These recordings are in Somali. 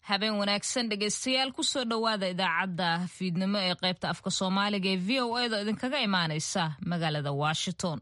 habeen wanaagsan dhegaystayaal kusoo dhowaada idaacadda fiidnimo ee qaybta afka soomaaliga ee VOA da idinkaga imaanaysa magaalada Washington.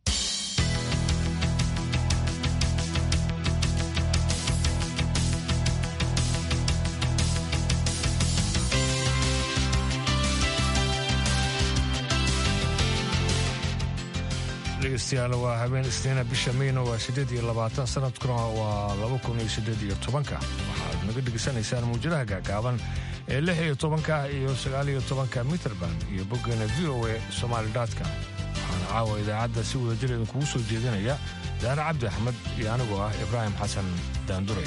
dhegeystayaal waa habeen isniina bisha Mayna waa 28 sanadkuna waa 2018 waxaad naga dhegeysanaysaan muujadaha gaagaaban ee 16 iyo 19 mitrban iyo boggeena VOA Somali.com. waxaan caawa idaacadda si wada jir idinkugu soo jeedinaya Daana Cabdi Axmed iyo anigoo ah Ibraahim Xasan Daandure.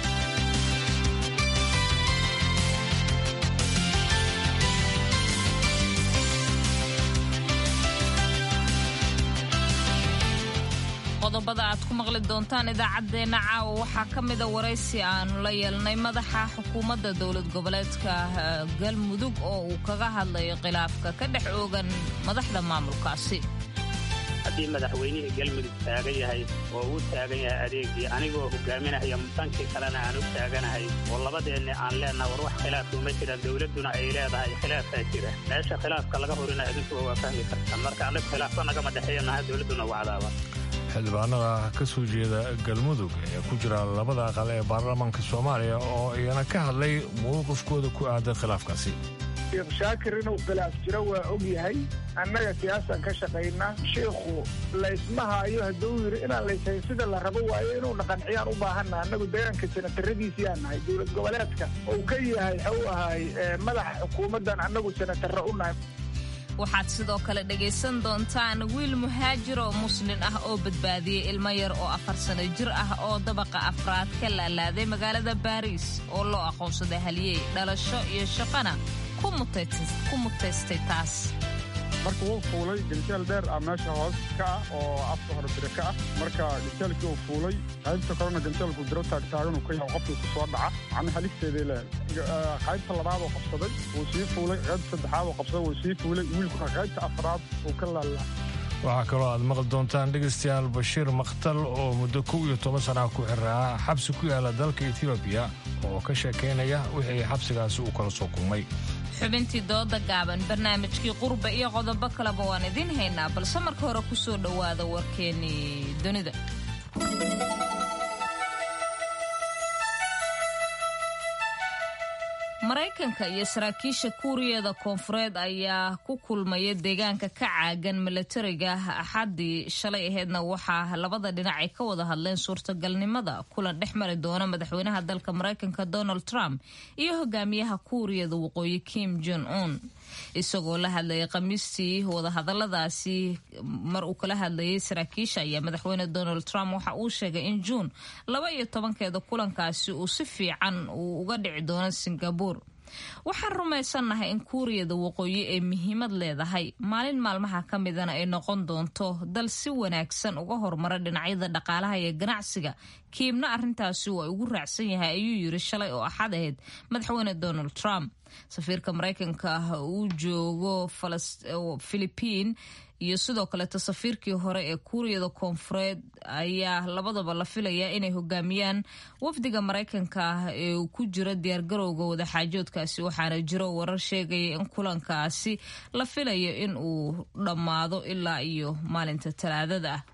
qodobada aad ku maqli doontaan idaacadeena caawa waxaa ka mid ah waraysi aanu la yeelnay madaxa xukuumadda dowlad goboleedka Galmudug oo uu kaga hadlayo khilaafka ka dhex oogan madaxda maamulkaasi. haddii madaxweynihii Galmudug taagan yahay oo uu taagan yahay adeegii anigoo hogaaminaya mutankii kalena aan u taaganahay oo labadeena aan leenahay war wax khilaaf uma jiraan dowladuna ay leedahay khilaafaa jira meesha khilaafka laga horina idinku waa fahmi kartaan marka anaga khilaafka nagama dhexeeyanahay dowladuna wacdaaba. xildhibaanada ka soo jeeda Galmudug ee ku jira labada aqal ee baarlamaanka Soomaaliya oo iyana ka hadlay mowqifkooda ku aadan khilaafkaasi. Sheekh Shaakir inuu khilaaf jiro waa og yahay annaga siyaasan ka shaqaynaa sheekhu laysmahayo hadduu yiri inaan laysayn sida la rabo waayo inuu dhaqanciyaan u baahanna annagu deegaanka senataradiisii aan nahay dowlad goboleedka oo ka yahay u ahay madaxa xukuumaddan annagu senatarra u nahay. waxaad sidoo kale dhegaysan doontaan wiil muhaajir oo muslin ah oo badbaadiyey ilmo yar oo 4 sano jir ah oo dabaqa afraad ka laalaaday magaalada Paris oo loo aqoonsaday haliyey dhalasho iyo shaqana ku mutaystay taas. marka uu fuulay ganjeel dheer ah meesha hoos ka oo afka hore bire ka marka ganjeelkii uu fuulay qaybta korona ganjeelku diro taagtaagan uu ka yahay qofkii ku soo dhaca aan halisteedii leeyahay qaybta labaad oo qabsaday uu sii fuulay qaybta saddexaad oo qabsaday uu sii fuulay wiilku qaybta afraad uu ka laalaa. waxaa kaloo aad maqli doontaan dhegaystayaal Bashiir Maqtal oo muddo 12 sano ku xiraa xabsi ku yaala dalka Ethiopia oo ka sheekeynaya wixii xabsigaasi uu kala soo kulmay. xubintii dooda gaaban barnaamijkii qurba iyo qodobo kaleba waan idin haynaa balse marka hore ku soo dhowaada warkeenii dunida. Maraykanka iyo saraakiisha Kuuriyada Koonfureed ayaa ku kulmaya deegaanka ka caagan militariga Axaddii shalay aheedna waxaa labada dhinac ay ka wada hadleen suurtagalnimada kulan dhex mari doona madaxweynaha dalka Maraykanka Donald Trump iyo hogaamiyaha Kuuriyada Waqooyi Kim Jong-un. isagoo la hadlayay Khamiistii wadahadaladaasi mar uu kala hadlayay saraakiisha ayaa madaxweyne Donald Trump waxa uu sheegay in June 12 kulankaasi uu si fiican uu uga dhici doono Singapore. waxaan rumaysanahay in Kuuriyada Waqooyi ay muhiimad leedahay maalin maalmaha ka midana ay noqon doonto dal si wanaagsan uga hormara dhinacyada dhaqaalaha iyo ganacsiga. Kiimna arrintaasi waa ugu raacsan yahay ayuu yiri shalay oo Axad ahayd madaxweyne Donald Trump. safiirka Maraykanka uu joogo Philippines iyo sidoo kale safiirkii hore ee Kuuriyada Koonfureed ayaa labadaba la filayaa inay hogaamiyaan wafdiga Maraykanka ee ku jira diyaargarowga wadaxaajoodkaasi waxaana jiro warar sheegaya in kulankaasi la filayo in uu dhammaado ilaa iyo maalinta Talaadada ah.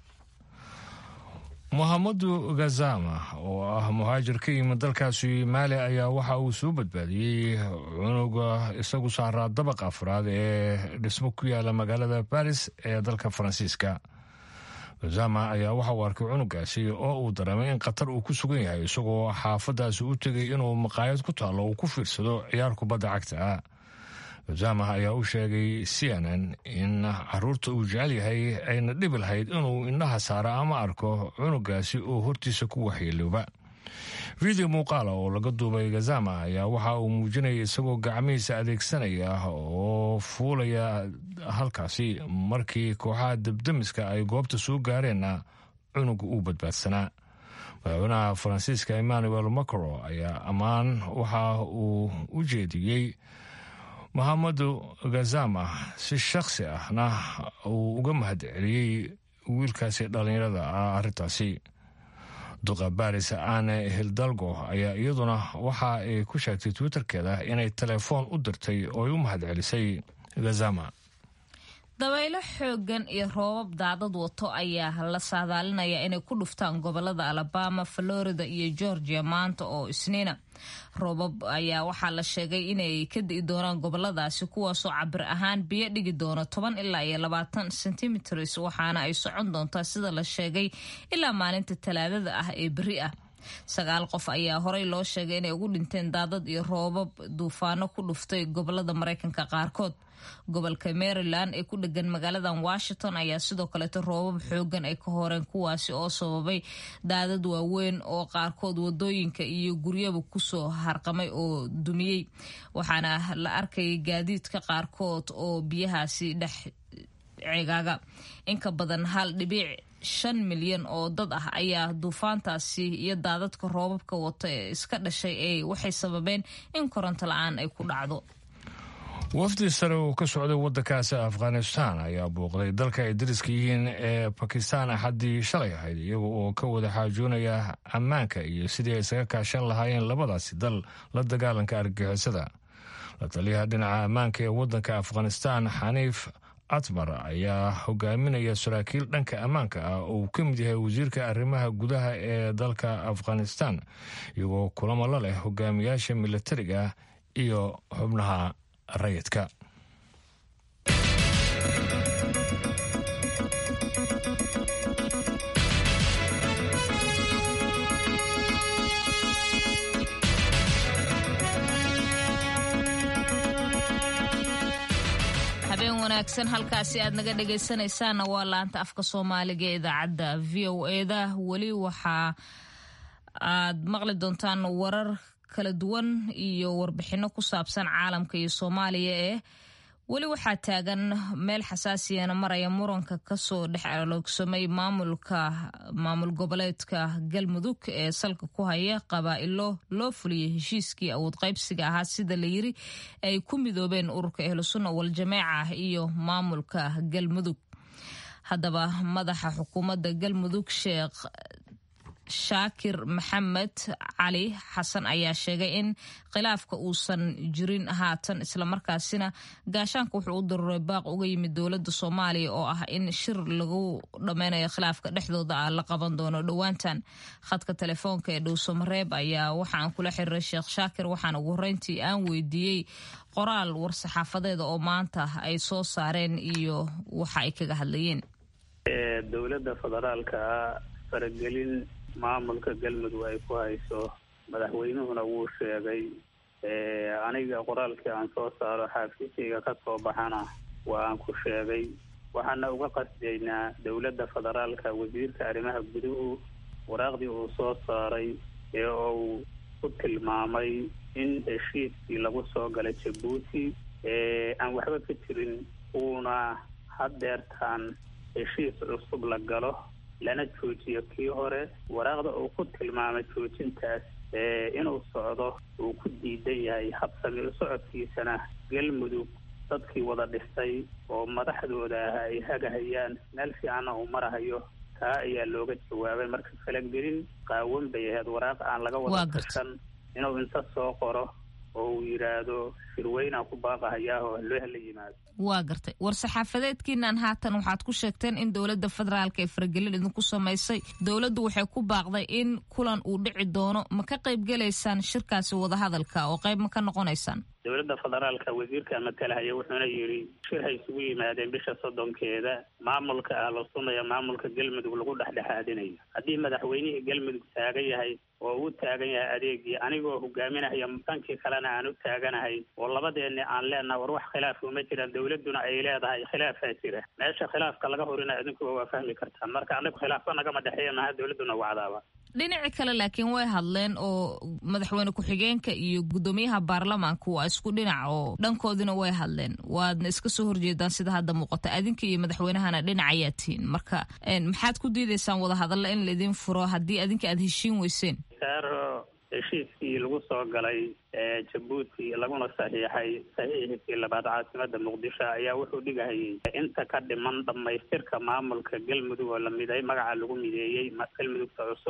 Mohamed Gazama oo ah muhaajir ka yimid dalkaasi Mali ayaa waxa uu soo badbaadiyey cunuga isagu saaraa dabaqa afraad ee dhismo ku yaala magaalada Paris ee dalka Faransiiska. Gazama ayaa waxa uu arkay cunugaasi oo uu dareemay in qatar uu ku sugan yahay isagoo xaafadaasi u tegay inuu maqaayad ku taalo uu ku fiirsado ciyaar kubadda cagta ah. Gazama ayaa u sheegay CNN in caruurta uu jecel yahay ayna dhibi lahayd inuu indhaha saara ama arko cunugaasi oo hortiisa ku waxyeelooba. Video muuqaal oo laga duubay Gazama ayaa waxa uu muujinayay isagoo gacmihiisa adeegsanaya oo fuulaya halkaasi markii kooxaha debdemiska ay goobta soo gaareenna cunuga uu badbaadsanaa. madaxweynaha Faransiiska Emmanuel Macron ayaa ammaan waxa uu u jeediyey Mohamed Gazama si shakhsi ahna uu uga mahadceliyey wiilkaasi dhalinyarada ah arrintaasi. duqa baris Anne Hidalgo ayaa iyaduna waxa ay ku sheegtay Twitterkeeda inay telefoon u dirtay oo ay u mahadcelisay Gazzama. dabaylo xoogan iyo roobab daadad wato ayaa la saadaalinaya inay ku dhuftaan gobolada Alabama, Florida iyo Georgia maanta oo Isniina. roobab ayaa waxaa la sheegay inay ka di'i doonaan goboladaasi kuwaasoo cabir ahaan biyo dhigi doona 10 ilaa 20 centimeters waxaana ay socon doontaa sida la sheegay ilaa maalinta Talaadada ah ee beri ah. 9 qof ayaa horey loo sheegay inay ugu dhinteen daadad iyo roobab duufaano ku dhuftay gobolada Mareykanka qaarkood. gobolka Maryland ee ku dhagan magaalada Washington ayaa sidoo kale roobab xoogan ay ka horeen kuwaasi oo sababay daadad waaweyn oo qaarkood wadooyinka iyo guryaba ku soo harqamay oo dumiyay waxaana la arkay gaadiidka qaarkood oo biyahaasi dhex ceegaaga. in ka badan 1.5 milyan oo dad ah ayaa duufaantaasi iyo daadadka roobabka wata ee iska dhashay ee waxay sababeen in koronto la'aan ay ku dhacdo. wafdi sare oo ka socday waddankaasi Afghanistan ayaa booqday dalka ay dariska yihiin ee Pakistan axaddii shalay ahayd iyaga oo ka wada xaajoonaya ammaanka iyo sidii ay isaga kaashan lahaayeen labadaasi dal la dagaalanka argagixisada. la taliyaha dhinaca ammaanka ee waddanka Afghanistan Hanif Atmar ayaa hogaaminaya saraakiil dhanka ammaanka ah oo uu ka mid yahay wasiirka arrimaha gudaha ee dalka Afghanistan iyagoo kulamo la leh hogaamiyaasha militariga iyo xubnaha rayidka. habeen wanaagsan halkaasi aad naga dhagaysanaysaana waa laanta afka Soomaaliga ee idaacadda VOA-da. wali waxa aad maqli doontaan warar kala duwan iyo warbixino ku saabsan caalamka iyo Soomaaliya ee wali waxaa taagan meel xasaasiyana maraya muranka kasoo dhex aloogsamay maamul goboleedka Galmudug ee salka ku haya qabaa'ilo loo fuliyay heshiiskii awood qaybsiga ahaa sida la yiri ay ku midoobeen ururka Ahlusunna wal Jameeca iyo maamulka Galmudug. haddaba madaxa xukuumadda Galmudug Sheekh Shaakir Maxamed Cali Xasan ayaa sheegay in khilaafka uusan jirin haatan isla markaasina gaashaanka wuxuu u daruuray baaq uga yimid dowladda Soomaaliya oo ah in shir lagu dhameynayo khilaafka dhexdooda la qaban doono dhawaantan. khadka telefoonka ee Dhuusamareeb ayaa waxaan kula xiriiray Sheekh Shaakir waxaan ugu horeyntii aan weydiiyey qoraal war-saxaafadeeda oo maanta ay soo saareen iyo waxa ay kaga hadlayeen. dowladda federaalka faragelin maamulka Galmudug ay ku hayso madaxweynuhuna wuu sheegay aniga qoraalkii aan soo saaro xafiiskayga ka soo baxana waa aan ku sheegay waxaana uga qasdaynaa dowladda federaalka wasiirka arrimaha guduhu waraaqdii uu soo saaray ee uu ku tilmaamay in heshiiskii lagu soo galay Djibouti aan waxba ka jirin uuna haddeertaan heshiis cusub la galo lana joojiyo kii hore. waraaqda uu ku tilmaamay joojintaas inuu socdo uu ku diidan yahay habsami u socodkiisana Galmudug dadkii wada dhistay oo madaxdooda ah ay hagahayaan meel fiicanna uu marahayo kaa ayaa looga jawaabay. marka falagelin qaawan bay ahayd waraaq aan laga wada tashan inuu inta soo qoro oo uu yiraahdo shirweynaa ku baaqahayaa oo loo hela yimaado. waa gartay war-saxaafadeedkiinan haatan waxaad ku sheegteen in dowladda federaalka ee faragelin idinku samaysay dowladdu waxay ku baaqday in kulan uu dhici doono. ma ka qayb gelaysaan shirkaasi wadahadalka oo qayb ma ka noqonaysaan? dowladda federaalka wasiirka matalahaya wuxuuna yidhi shir hay isugu yimaadeen bisha 30-keeda maamulka Ahlusunna iyo maamulka Galmudug lagu dhexdhexaadinayo. haddii madaxweynihii Galmudug taagan yahay oo uu taagan yahay adeegii anigoo hogaaminaya mutankii kalena aan u taaganahay oo labadeena aan leenahay war wax khilaaf uma jiraan dowladuna ay leedahay khilaafaa jira meesha khilaafka laga horina idinku waa fahmi kartaan. marka anagu khilaafka nagama dhexeeyo maaha dowladuna wacdaaba. dhinaca kale laakiin way hadleen oo madaxweyne ku-xigeenka iyo gudoomiyaha baarlamaanka waa isku dhinac oo dhankoodina way hadleen. waadna iska soo horjeedaan sida hadda muuqata adinka iyo madaxweynahana dhinac ayaa tihiin. marka maxaad ku diidaysaan wadahadalla in laidin furo haddii adinka aad heshiin weyseen? heshiiskii lagu soo galay Djibouti laguna saxiixay labaad caasimada Muqdisho ayaa wuxuu dhigahayay inta ka dhiman dhamaystirka maamulka Galmudug oo la miday magaca lagu mideeyay Galmudugta cusub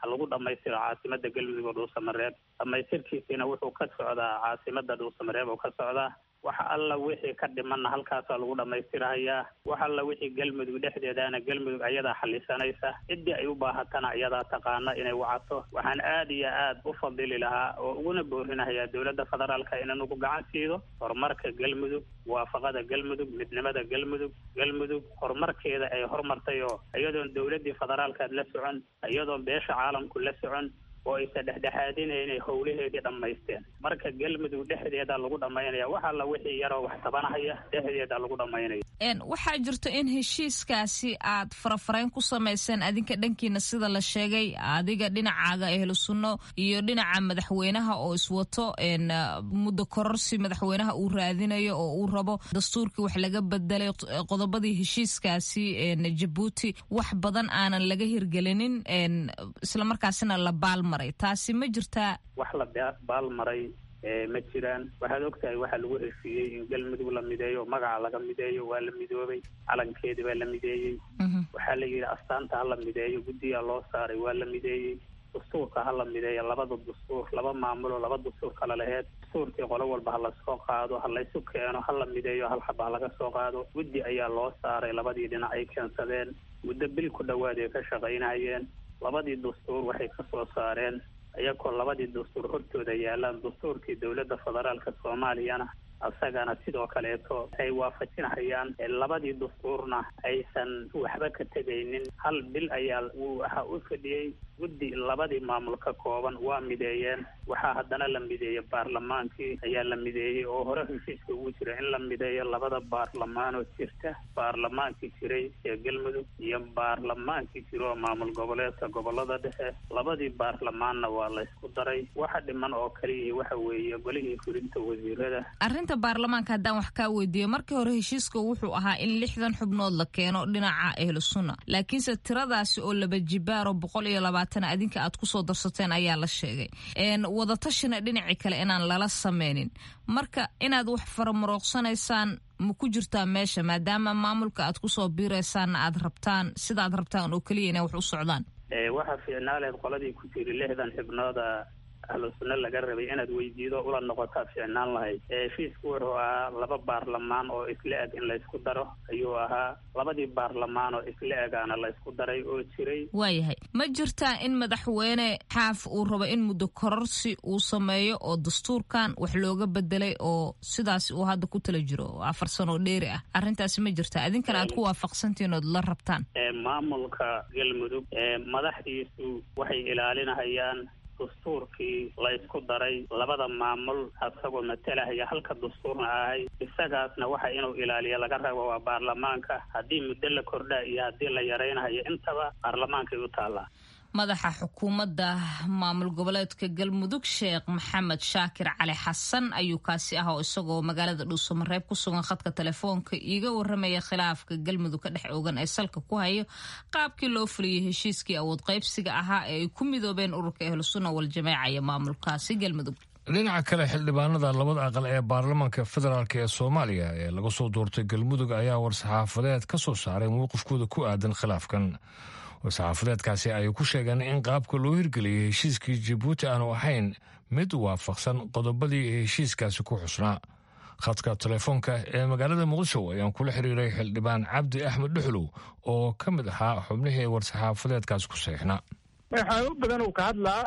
ha lagu dhamaystiro caasimada galmudug oo dhuusamareeb dhamaystirkiisina wuxuu ka socdaa caasimada dhuusamareeb oo ka socdaa waxa alla wixii ka dhimanna halkaasaa lagu dhamaystirahayaa waxa alla wixii galmudug dhexdeedaana galmudug ayadaa xalisanaysa ciddii ay u baahatana ayadaa taqaana inay wacato waxaan aad iyo aad u fadili lahaa oo uguna boorinahayaa dowladda federaalka inanugu gacan siido horumarka galmudug waafaqada galmudug midnimada galmudug horumarkeeda ay horumartay oo iyadoon dowladdii federaalkaad la socon iyadoon beesha caalamku la socon oo aysa dhexdhexaadinay howlaheedii dhammaysteen marka galmudug dhexdeeda lagu dhammaynaya waxa alla wixii yaroo wax tabanahaya dhexdeeda lagu dhammaynaya waxaa jirto in heshiiskaasi aad farafarayn ku samayseen adinka dhankiina sida la sheegay adiga dhinacaaga ehlu sunno iyo dhinaca madaxweynaha oo iswato muddo kororsi madaxweynaha uu raadinayo oo uu rabo dastuurkii wax laga bedelay qodobadii heshiiskaasi Jabuuti wax badan aanan laga hirgelinin isla markaasina la baalmaray taasi ma jirtaa wax la baalmaray ma jiraan waxaad ogtahay waxa lagu heshiiyey in galmudug la mideeyo magaca laga mideeyo waa la midoobay calankeedii baa la mideeyey waxaa la yidhi astaanta ha la mideeyo guddigaa loo saaray waa la mideeyey dastuurka ha la mideeyo labada dastuur laba maamulo laba dastuur kala laheyd dastuurkii qolo walba ha la soo qaado ha laysu keeno ha la mideeyo hal xaba ha laga soo qaado guddi ayaa loo saaray labadii dhinac ay keensadeen muddo bil ku dhowaad ay ka shaqaynayeen labadii dastuur waxay ka soo saareen iyagoo labadii dastuur hortooda yaalaan dastuurkii dowladda federaalka soomaaliyana asagana sidoo kaleeto ay waafajinayaan labadii dastuurna aysan waxba ka tegaynin hal bil ayaa waxa u fadhiyey guddi labadii maamul ka kooban waa mideeyeen waxaa haddana la mideeyey baarlamaankii ayaa la mideeyey oo hore heshiiska ugu jira in la mideeyo labada baarlamaanoo jirta baarlamaankii jiray ee galmudug iyo baarlamaankii jira oo maamul goboleedka gobolada dhexe labadii baarlamaanna waa la isku daray waxa dhiman oo kaliya waxa weeye golihii fulinta wasiirada baarlamaanka haddaan wax kaa weydiiyo markii hore heshiiska wuxuu ahaa in 60 xubnood la keeno dhinaca ehlu sunna laakiinse tiradaasi oo laba jibaaro 120 adinka aad kusoo darsateen ayaa la sheegay wadatashina dhinacii kale inaan lala sameynin marka inaad wax faramarooqsanaysaan ma ku jirtaa meesha maadaama maamulka aad kusoo biiraysaanna aad rabtaan sidaad rabtaan oo keliya inay wax u socdaan waxaa fiicnaaleed qoladii ku jiri 60 xubnooda ahlu sunna laga rabay inaad weydiido ula noqotaa fiicnaan lahayd heshiisku wuxuu ahaa laba baarlamaan oo isla eg in laysku daro ayuu ahaa labadii baarlamaan oo isla egaana laysku daray oo jiray waayahay ma jirtaa in madaxweyne xaaf uu rabo in muddo kororsi uu sameeyo oo dastuurkan wax looga bedelay oo sidaas uu hadda ku tala jiro 4 sano dheeri ah arrintaasi ma jirtaa idinkana aad ku waafaqsantihiin ood la rabtaan maamulka galmudug madaxdiisu waxay ilaalinayaan dastuurkii laysku daray labada maamul asagoo matalahaya halka dastuurna ahay isagaasna waxa inuu ilaaliyo laga rabo waa baarlamaanka haddii muddo la kordhaa iyo haddii la yaraynayo intaba baarlamaankay u taallaa madaxa xukuumadda maamul goboleedka galmudug sheekh maxamed shaakir cali xasan ayuu kaasi ah oo isagoo magaalada dhuusamareeb ku sugan khadka telefoonka iiga waramaya khilaafka galmudug ka dhex oogan ee salka ku hayo qaabkii loo fuliyey heshiiskii awood qaybsiga ahaa ee ay ku midoobeen ururka ahlu sunna wal jameeca iyo maamulkaasi galmudug dhinaca kale xildhibaanada labada aqal ee baarlamaanka federaalk ee soomaaliya ee laga soo doortay galmudug ayaa war-saxaafadeed ka soo saaray mowqifkooda ku aadan khilaafkan war-saxaafadeedkaasi ay ku sheegeen in qaabka loo hirgeliyey heshiiskii jabuuti aanu ahayn mid waafaqsan qodobadii heshiiskaasi ku xusnaa khadka telefoonka ee magaalada muqdisho ayaan kula xiriiray xildhibaan cabdi axmed dhuxlow oo ka mid ahaa xubnihii war-saxaafadeedkaasi ku saxiixnaa waxyaabo badan uu ka hadlaa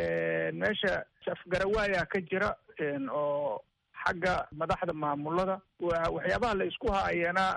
meesha afgarawaayaa ka jira oo xagga madaxda maamulada waxyaabaha la isku haayana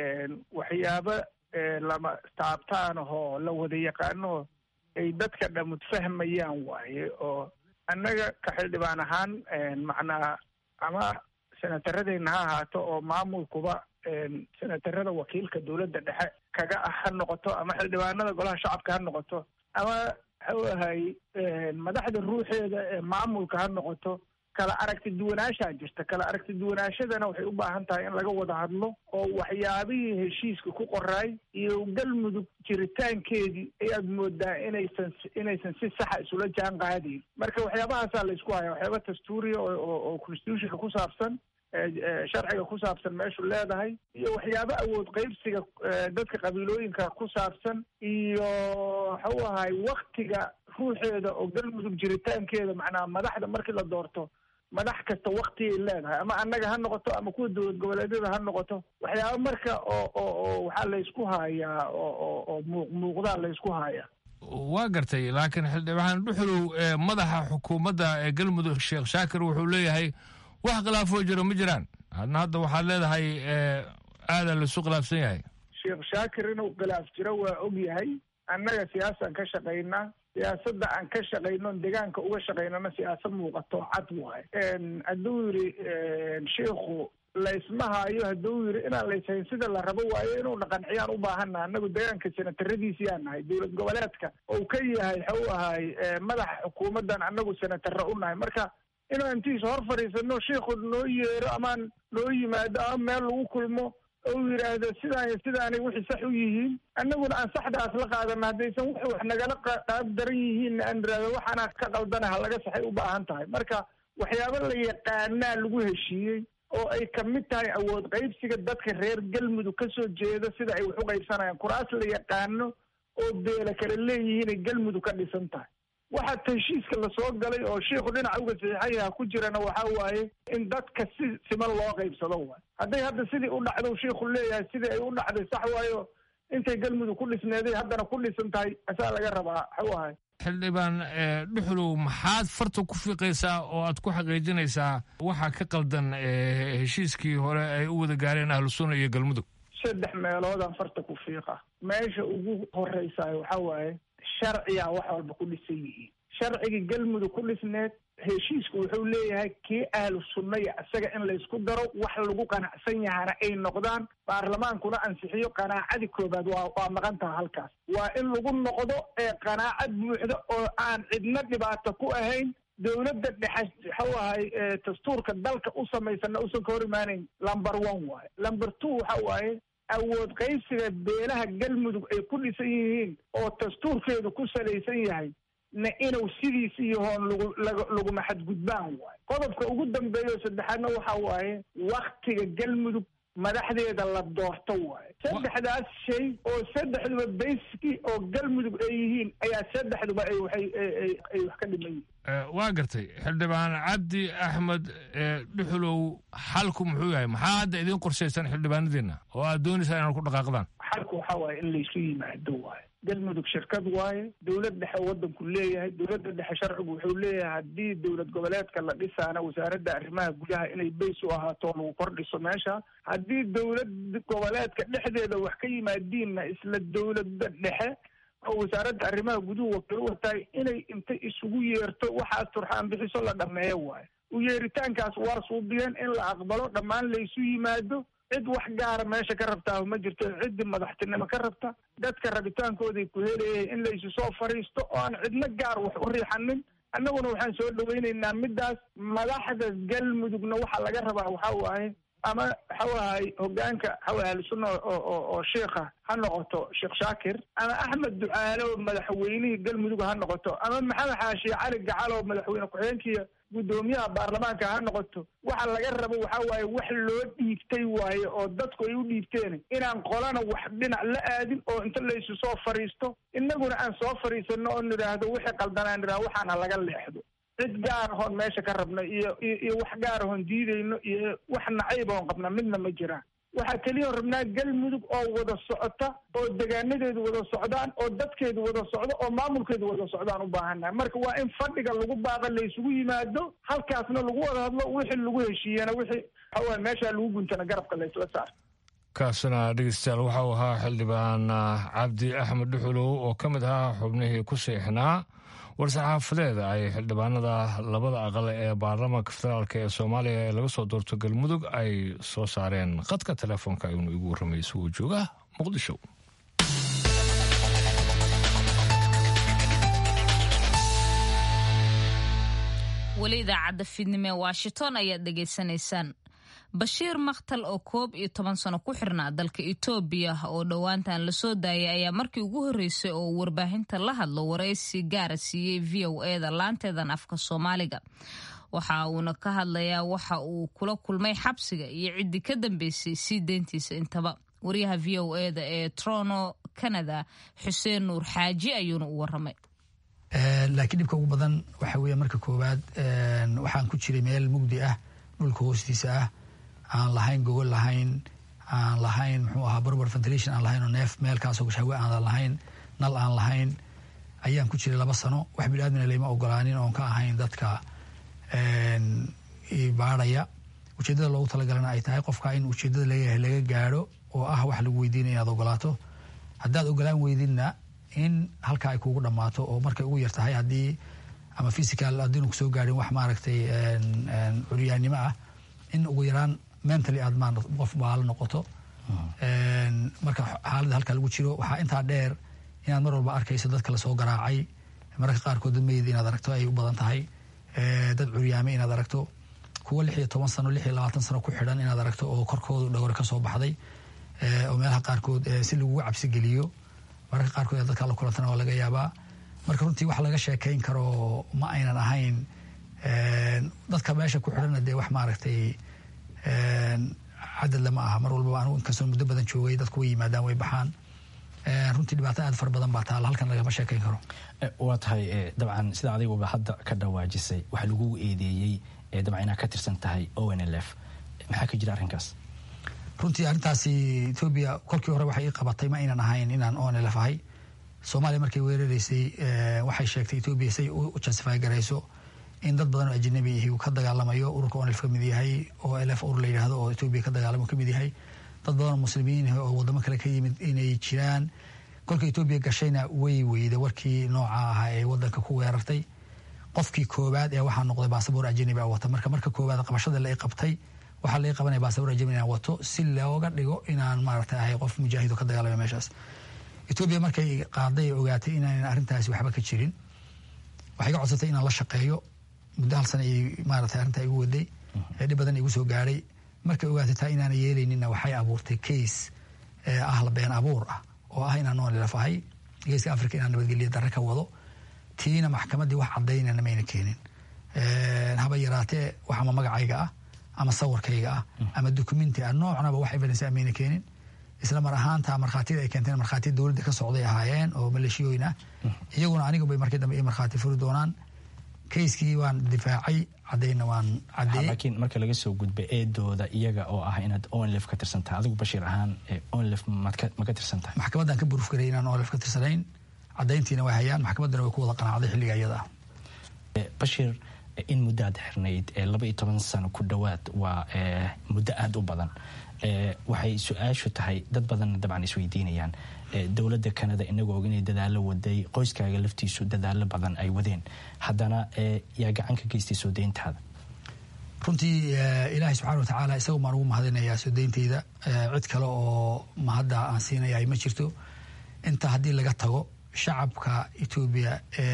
waxyaabo lama taabtaan oo la wada yaqaano ay dadka dhamud fahmayaan waaye oo annaga ka xildhibaan ahaan macnaa ama senataradeenna ha ahaato oo maamulkuba senatarada wakiilka dowladda dhexe kaga ah ha noqoto ama xildhibaanada golaha shacabka ha noqoto ama ahay madaxda ruuxeeda ee maamulka ha noqoto kala aragti duwanaashaa jirta kala aragti duwanaashadana waxay u baahan tahay in laga wada hadlo oo waxyaabihii heshiiska ku qoraay iyo galmudug jiritaankeedii ayaad moodaa inaysan si saxa isula jaan qaadayn marka waxyaabahaasaa la isku haya waxyaaba dastuuriya oo constitutionka ku saabsan sharciga ku saabsan meeshu leedahay iyo waxyaabo awood qaybsiga dadka qabiilooyinka ku saabsan iyo waxuu ahay waktiga ruuxeeda oo galmudug jiritaankeeda macnaha madaxda markii la doorto madax kasta waktigay leedahay ama annaga ha noqoto ama kuwa dowlad goboleedyada ha noqoto waxyaaba marka oo waxaa laysku haayaa oo muuqdaa laysku haayaa. waa gartay laakiin xildhibaan dhuxulow madaxa xukuumadda ee galmudug sheekh shaakir wuxuu leeyahay wax khilaafoo jiro ma jiraan adna hadda waxaad leedahay aadaa laisu khilaafsan yahay. sheekh shaakir inuu khilaaf jiro waa og yahay. annaga siyaasaan ka shaqaynaa siyaasadda aan ka shaqaynon deegaanka uga shaqaynana siyaasad muuqato cad waaye. hadduu yidhi sheikhu laysma haayo hadduu yidhi inaan layshayn sida la rabo waayo inuu dhaqanciyaan u baahana annagu deegaanka senataradiisiyaan nahay dowlad goboleedka ou ka yahay waxa u ahay madaxa xukuumaddan annagu senatara u nahay marka inuu intiisa hor fadhiisano sheikhu noo yeero amaan noo yimaado ama meel lagu kulmo ou yidhaahdo sidaanay wixii sax u yihiin annaguna aan saxdaas la qaadana haddaysan wax nagala qaab daran yihiin aan idhaahdo waxaana ka qaldanaha laga saxay u baahan tahay marka waxyaaba la yaqaanaa lagu heshiiyey oo ay kamid tahay awood qaybsiga dadka reer galmudug ka soo jeeda sida ay wax u qaybsanayaan kuraas la yaqaano oo beela kale leeyihiinay galmudug ka dhisan tahay. waxaa heshiiska lasoo galay oo sheikhu dhinaca uga saxiixayaha ku jirana waxaa waaye in dadka si siman loo qaybsado waay. hadday hadda sidii u dhacdo sheikhu leeyahay sidii ay u dhacday sax waayo intay galmudug ku dhisneeday haddana ku dhisan tahay asaa laga rabaa waxuu ahay. xildhibaan dhuxulow maxaad farta ku fiiqaysaa oo aad ku xaqiijinaysaa waxaa ka qaldan heshiiskii hore ay u wada gaareen ahlu sunna iyo galmudug? 3 meeloodaan farta ku fiiqa. meesha ugu horeysaa waxaa waaye sharciyaa wax walba ku dhisan yihiin. sharcigii galmudug ku dhisneed heshiisku wuxuu leeyahay kii ahlu sunna iyo isaga in laysku daro wax lagu qanacsan yahana ay noqdaan baarlamaankuna ansixiyo qanaacadii koobaad waa maqan taha halkaas. waa in lagu noqdo qanaacad buuxda oo aan cidna dhibaato ku ahayn dowladda dhexe waxau ahay dastuurka dalka u samaysana usan ka hor imaanayn number 1 waaye. number 2 waxa waaye awood qaybsiga beelaha galmudug ay ku dhisan yihiin oo dastuurkeedu ku salaysan yahay na inuu sidiis iyo hoon laguma xadgudbaan waayo. qodobka ugu dambeeya oo saddexaadna waxa waaye waktiga galmudug madaxdeeda la doorto waayo. 3daas shay oo 3duba bayski oo galmudug ay yihiin ayaa 3duba ay wax ka dhiman yihiin. waa gartay xildhibaan cabdi axmed dhuxulow xalku muxuu yahay maxaa hadda idiin qorshaysan xildhibaanadiina oo aad doonaysaa inaad ku dhaqaaqdaan? xalku waxaa waaye in laysu yimaado waayo. galmudug shirkad waaye dowlad dhexe wadanku leeyahay dowladda dhexe sharcigu wuxuu leeyahay haddii dowlad goboleedka la dhisaana wasaaradda arrimaha gudaha inay bays u ahaato lagu kordhiso meesha. haddii dowlad goboleedka dhexdeeda wax ka yimaadiinna isla dowladda dhexe oo wasaaradda arrimaha guduhu wakiil u tahay inay intay isugu yeerto waxaas turxaan bixiso la dhameeyo waayo. u yeeritaankaas waa suubiyeen in la aqbalo dhammaan laysu yimaado. cid wax gaara meesha ka rabtaa ma jirto. ciddii madaxtinimo ka rabta dadka rabitaankooday ku helayay in laysu soo fariisto oo aan cidna gaar wax u riixanin. annaguna waxaan soo dhawaynaynaa midaas. madaxda galmudugna waxaa laga rabaa waxaa waaye ama waxau ahay hogaanka waxaw ahlusunna oo sheikha ha noqoto sheekh shaakir ama axmed ducaale oo madaxweynihii galmudug ha noqoto ama maxamed xaashi cali gacal oo madaxweyne ku-xigeenkii guddoomiyaha baarlamaanka ha noqoto. waxa laga rabo waxaa waaye wax loo dhiibtay waaye oo dadku ay u dhiibteen inaan qolana wax dhinac la aadin oo inta laysu soo fariisto innaguna aan soo fariisano oo nidhaahdo wixii qaldanaan nidhahdo waxaana laga leexdo. cid gaar ahoon meesha ka rabna iyo wax gaar ahoon diidayno iyo wax nacayb oon qabna midna ma jiraan. waxaa keliya rabnaa galmudug oo wada socota oo degaanadeedu wada socdaan oo dadkeedu wada socdo oo maamulkeedu wada socdaan u baahannahay. marka waa in fadhiga lagu baaqa laysugu yimaado halkaasna lagu wada hadlo wixii lagu heshiiyana wixii waxawaaye meeshaa lagu guntana garabka laysla saar. kaasina dhegeystayaal waxau ahaa xildhibaan cabdi axmed dhuxulow oo ka mid ahaa xubnihii ku seexnaa war-saxaafadeeda ay xildhibaanada labada aqal ee baarlamaanka federaalk ee soomaaliya ee laga soo doorto galmudug ay soo saareen khadka telefoonka ayuunu igu warramay isagoo jooga muqdisho. weli idaacadda fiidnimo ee washington ayaad dhegaysanaysaan. bashiir makhtal oo 11 sano ku xirnaa dalka Itoobiya oo dhowaantan la soo daayay ayaa markii ugu horeysay oo warbaahinta la hadlo wareysi gaara siiyey VOA-da laanteedan afka Soomaaliga. waxa uuna ka hadlayaa waxa uu kula kulmay xabsiga iyo ciddii ka dambeysay sii deyntiisa intaba. wariyaha VOA-da ee Toronto, Canada, Xuseen Nuur Xaaji ayuuna u warramay. laakiin dhibka ugu badan waxa weeye marka koowaad waxaan ku jiray meel mugdi ah dhulka hoostiisa ah aan lahayn gogol lahayn aan lahayn muxuu ahaa proper ventilation aan lahayn oo neef meelkaasoo hawe aan lahayn nal aan lahayn ayaan ku jiray 2 sano wax bini'aadmina layma ogolaanin oon ka ahayn dadka baadhaya ujeeddada loogu talagalana ay tahay qofka in ujeeddada leeyahay laga gaadho oo ah wax lagu weydiinaya inaad ogolaato haddaad ogolaan weydinna in halkaa ay kuugu dhammaato oo markay ugu yar tahay haddii ama physical haddiinu kusoo gaadhin wax maaragtay curyaannimo ah in ugu yaraan mentally aad qof baalo noqoto marka xaaladda halkaa lagu jiro waxaa intaa dheer inaad mar walba arkayso dadka lasoo garaacay mararka qaarkood dad meyd inaad aragto ay u badan tahay dad curyaame inaad aragto kuwa 16 sano 20 sano ku xidhan inaad aragto oo korkoodu dhagor ka soo baxday oo meelaha qaarkood si lagu cabsi geliyo mararka qaarkood dadka la kulantana waa laga yaabaa marka runtii wax laga sheekayn karo ma aynan ahayn dadka meesha ku xidhanna dee wax maaragtay cadad lama aha mar walba anigu inkastoo muddo badan joogay dadku way yimaadaan way baxaan runtii dhibaato aad fara badan baa taala halkan lagama sheekayn karo waa tahay dabcan sida adiguba hadda ka dhawaajisay waxa lagu eedeeyey dabcan inaad ka tirsan tahay ONLF maxaa ka jira arrinkaas runtii arrintaasi Ethiopia kolkii hore waxay qabatay ma aynan ahayn inaan ONLF ahay Soomaaliya markay weeraraysay waxay sheegtay Ethiopia say u justify garayso in dad badan oo ajnabi ah uu ka dagaalamayo ururka ONLF ka mid yahay oo LF urur la yiraahdo oo Ethiopia ka dagaalamo ka mid yahay dad badan oo muslimiin ah oo wadamo kale ka yimid inay jiraan kolkii Ethiopia gashayna way weyday warkii nooca ah ee wadanka ku weerartay qofkii koobaad ee waxa noqday baasaboor ajnabi ah wata marka koobaad qabashada la qabtay waxa la qabanay baasaboor ajnabi ah wato si looga dhigo inaan maaragtay ahay qof mujaahido ka dagaalamay meeshaas Ethiopia markay qaaday ogaatay inaan arrintaasi waxba ka jirin waxay ka codsatay inaan la shaqeeyo muddo hal sano ay maaragtay arrinta igu waday dhib badan igu soo gaaray markay ogaatay inaan yeelayninna waxay abuurtay case ah la been abuur ah oo ah inaan ONLF ahay geeska Afrika inaan nabadgelyo darro ka wado tiina maxkamaddii wax cadaynana mayna keenin haba yaraatee wax ama magacayga ah ama sawirkayga ah ama documenti ah noocnaba wax evidence mayna keenin isla mar ahaanta markhaatiyada ay keenteen markhaatiya dowladda ka socday ahaayeen oo maleeshiyooyin ah iyaguna anigu bay markii dambe markhaati furi doonaan kayskii waan difaacay cadayna waan cadeeyay laakiin marka laga soo gudbay eedooda iyaga oo ah inaad ONLF ka tirsantahay adigu Bashiir ahaan ONLF ma ka tirsantahay maxkamadan ka buruuf garay inaan ONLF ka tirsanayn cadayntiina way hayaan maxkamadana way ku wada qanacday xilliga iyada Bashiir in muddo aad xirnayd 12 sano ku dhawaad waa muddo aad u badan waxay su-aashu tahay dad badan dabcan isweydiinayaan dowladda Canada inagoo inay dadaalo waday qoyskaaga laftiisu dadaalo badan ay wadeen haddana yaa gacan ka geystay soo deyntaada runtii ilaahay subxaanahu wa tacaala isagu maan ugu mahadinayaa soo deyntayda cid kale oo mahadda aan siinaya ma jirto inta haddii laga tago shacabka Ethiopia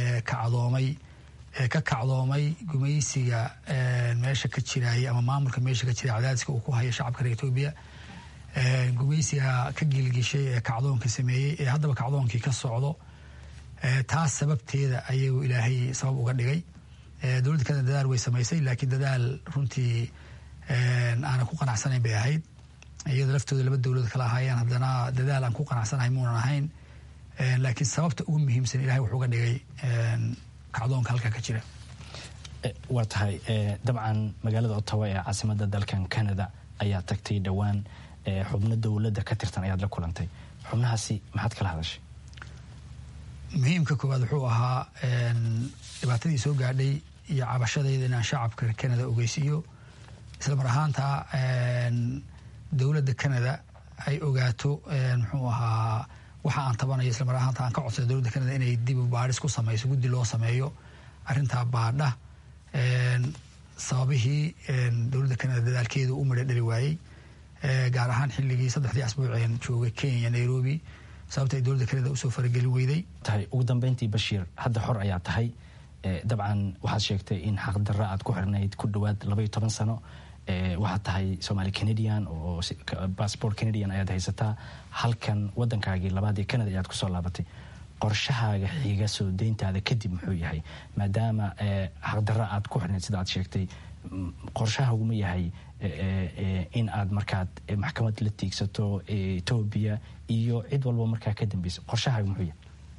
ka kacdoomay gumaysiga meesha ka jiraya ama maamulka meesha ka jira cadaadiska uu ku hayo shacabka Ethiopia gumaysiga ka gilgishay ee kacdoonka sameeyay ee haddaba kacdoonkii ka socdo taas sababteeda ayuu ilaahay sabab uga dhigay dowladda Canada dadaal way samaysay laakiin dadaal runtii aan ku qanacsanayn bay ahayd iyada laftooda laba dowlad kala ahaayeen haddana dadaal aan ku qanacsanahay muunan ahayn laakiin sababta ugu muhiimsan ilaahay wuxuu uga dhigay kacdoonka halka ka jira waa tahay dabcan magaalada Ottawa ee caasimadda dalkan Canada ayaa tagtay dhawaan xubno dowladda ka tirsan ayaad la kulantay xubnahaasi maxaad kala hadashay muhiimka koowaad wuxuu ahaa dhibaatadii soo gaadhay iyo cabashadeeda inaan shacabka Canada ogeysiiyo isla mar ahaanta dowladda Canada ay ogaato muxuu ahaa waxa aan tabanayo isla mar ahaanta aan ka codsado dowladda Canada inay dib u baaris ku samayso guddi loo sameeyo arrinta baadha sababihii dowladda Canada dadaalkeedu u midho dhali waayey gaar ahaan xilligii 3 asbuuceen joogay Kenya Nairobi sababta ay dowladda Canada u soo farageli weyday tahay ugu dambeyntii Bashiir hadda xor ayaa tahay dabcan waxaad sheegtay in xaq darro aad ku xirnayd ku dhawaad 12 sano waxaad tahay Somali Canadian oo passport Canadian ayaad haysataa halkan wadankaagii labaad ee Canada ayaad ku soo laabatay qorshahaaga xiga soo deyntaada kadib muxuu yahay maadaama xaq darro aad ku xirnayd sida aad sheegtay qorshahaagu ma yahay in aad markaad maxkamad la tiigsato Ethiopia iyo cid walba markaa ka dambayso qorshahaagu muxuu yahay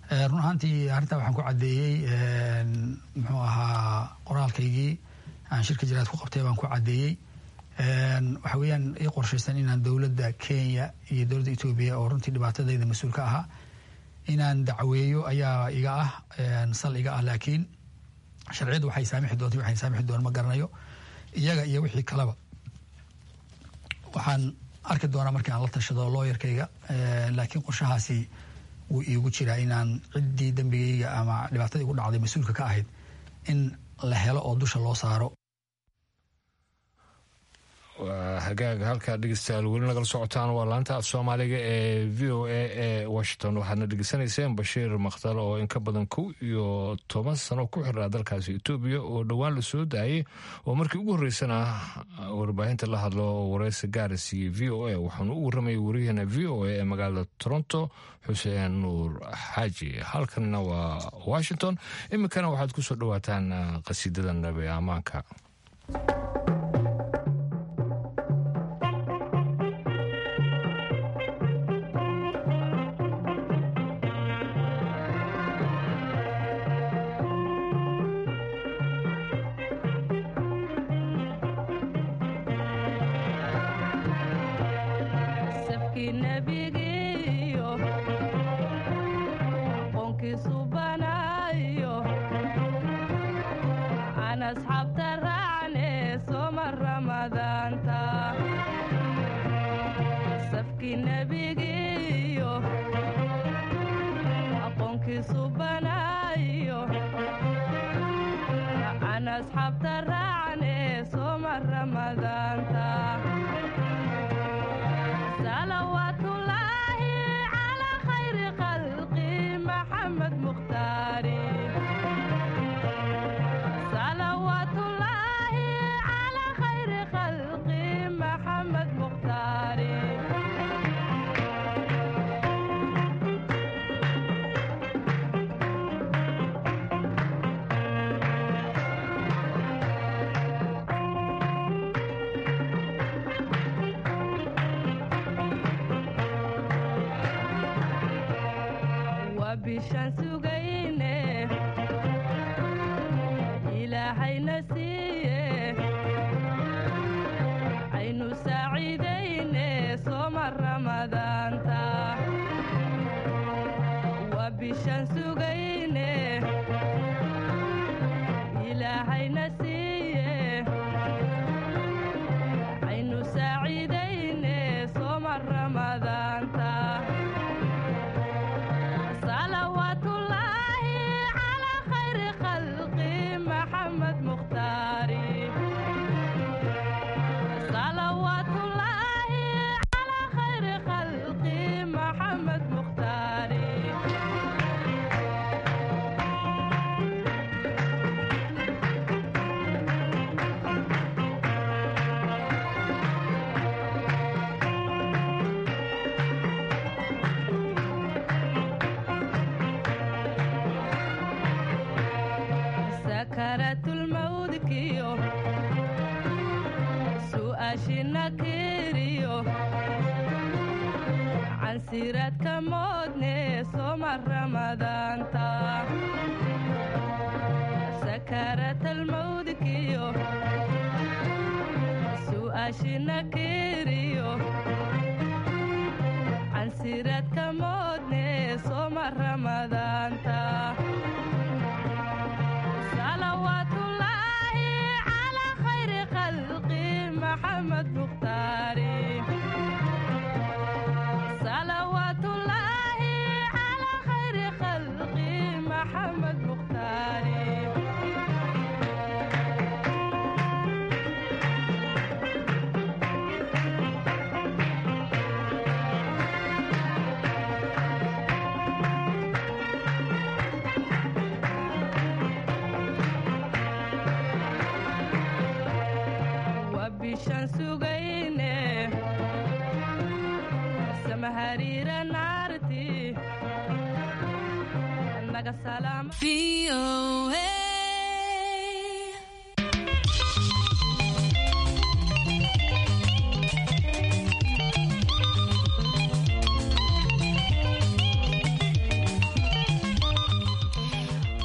run ahaantii arrintaa waxaan ku caddeeyey muxuu ahaa qoraalkaygii aan shirka jiraad ku qabtay baan ku caddeeyey waxa weeyaan ii qorshaysan inaan dowladda Kenya iyo dowladda Ethiopia oo runtii dhibaatadayda mas-uul ka ahaa inaan dacweeyo ayaa iga ah sal iga ah laakiin sharciyadu waxay saamixi doontaa waxay saamixi doonaan ma garanayo iyaga iyo wixii kaleba waxaan arki doonaa markii aan la tashado lawyer-kayga laakiin qorshahaasi wuu iigu jiraa inaan ciddii dembigayga ama dhibaatadii ugu dhacday mas-uulka ka ahayd in la helo oo dusha loo saaro. hagaaga halkaa dhegeystayaal weli nagala socotaan waa laanta af soomaaliga ee v o a ee washington waxaadna dhegeysanayseen bashiir makhtal oo in ka badan 11 sano ku xiraa dalkaasi Ethiopia oo dhowaan la soo daayay oo markii ugu horeysana warbaahinta la hadlo oo wareysi gaarsi v o a waxaanu u warramay wariyahana v o a ee magaalada Toronto Xuseen Nuur Xaaji halkanna waa Washington iminkana waxaad ku soo dhawaataan qasiidadan nabi amaanka.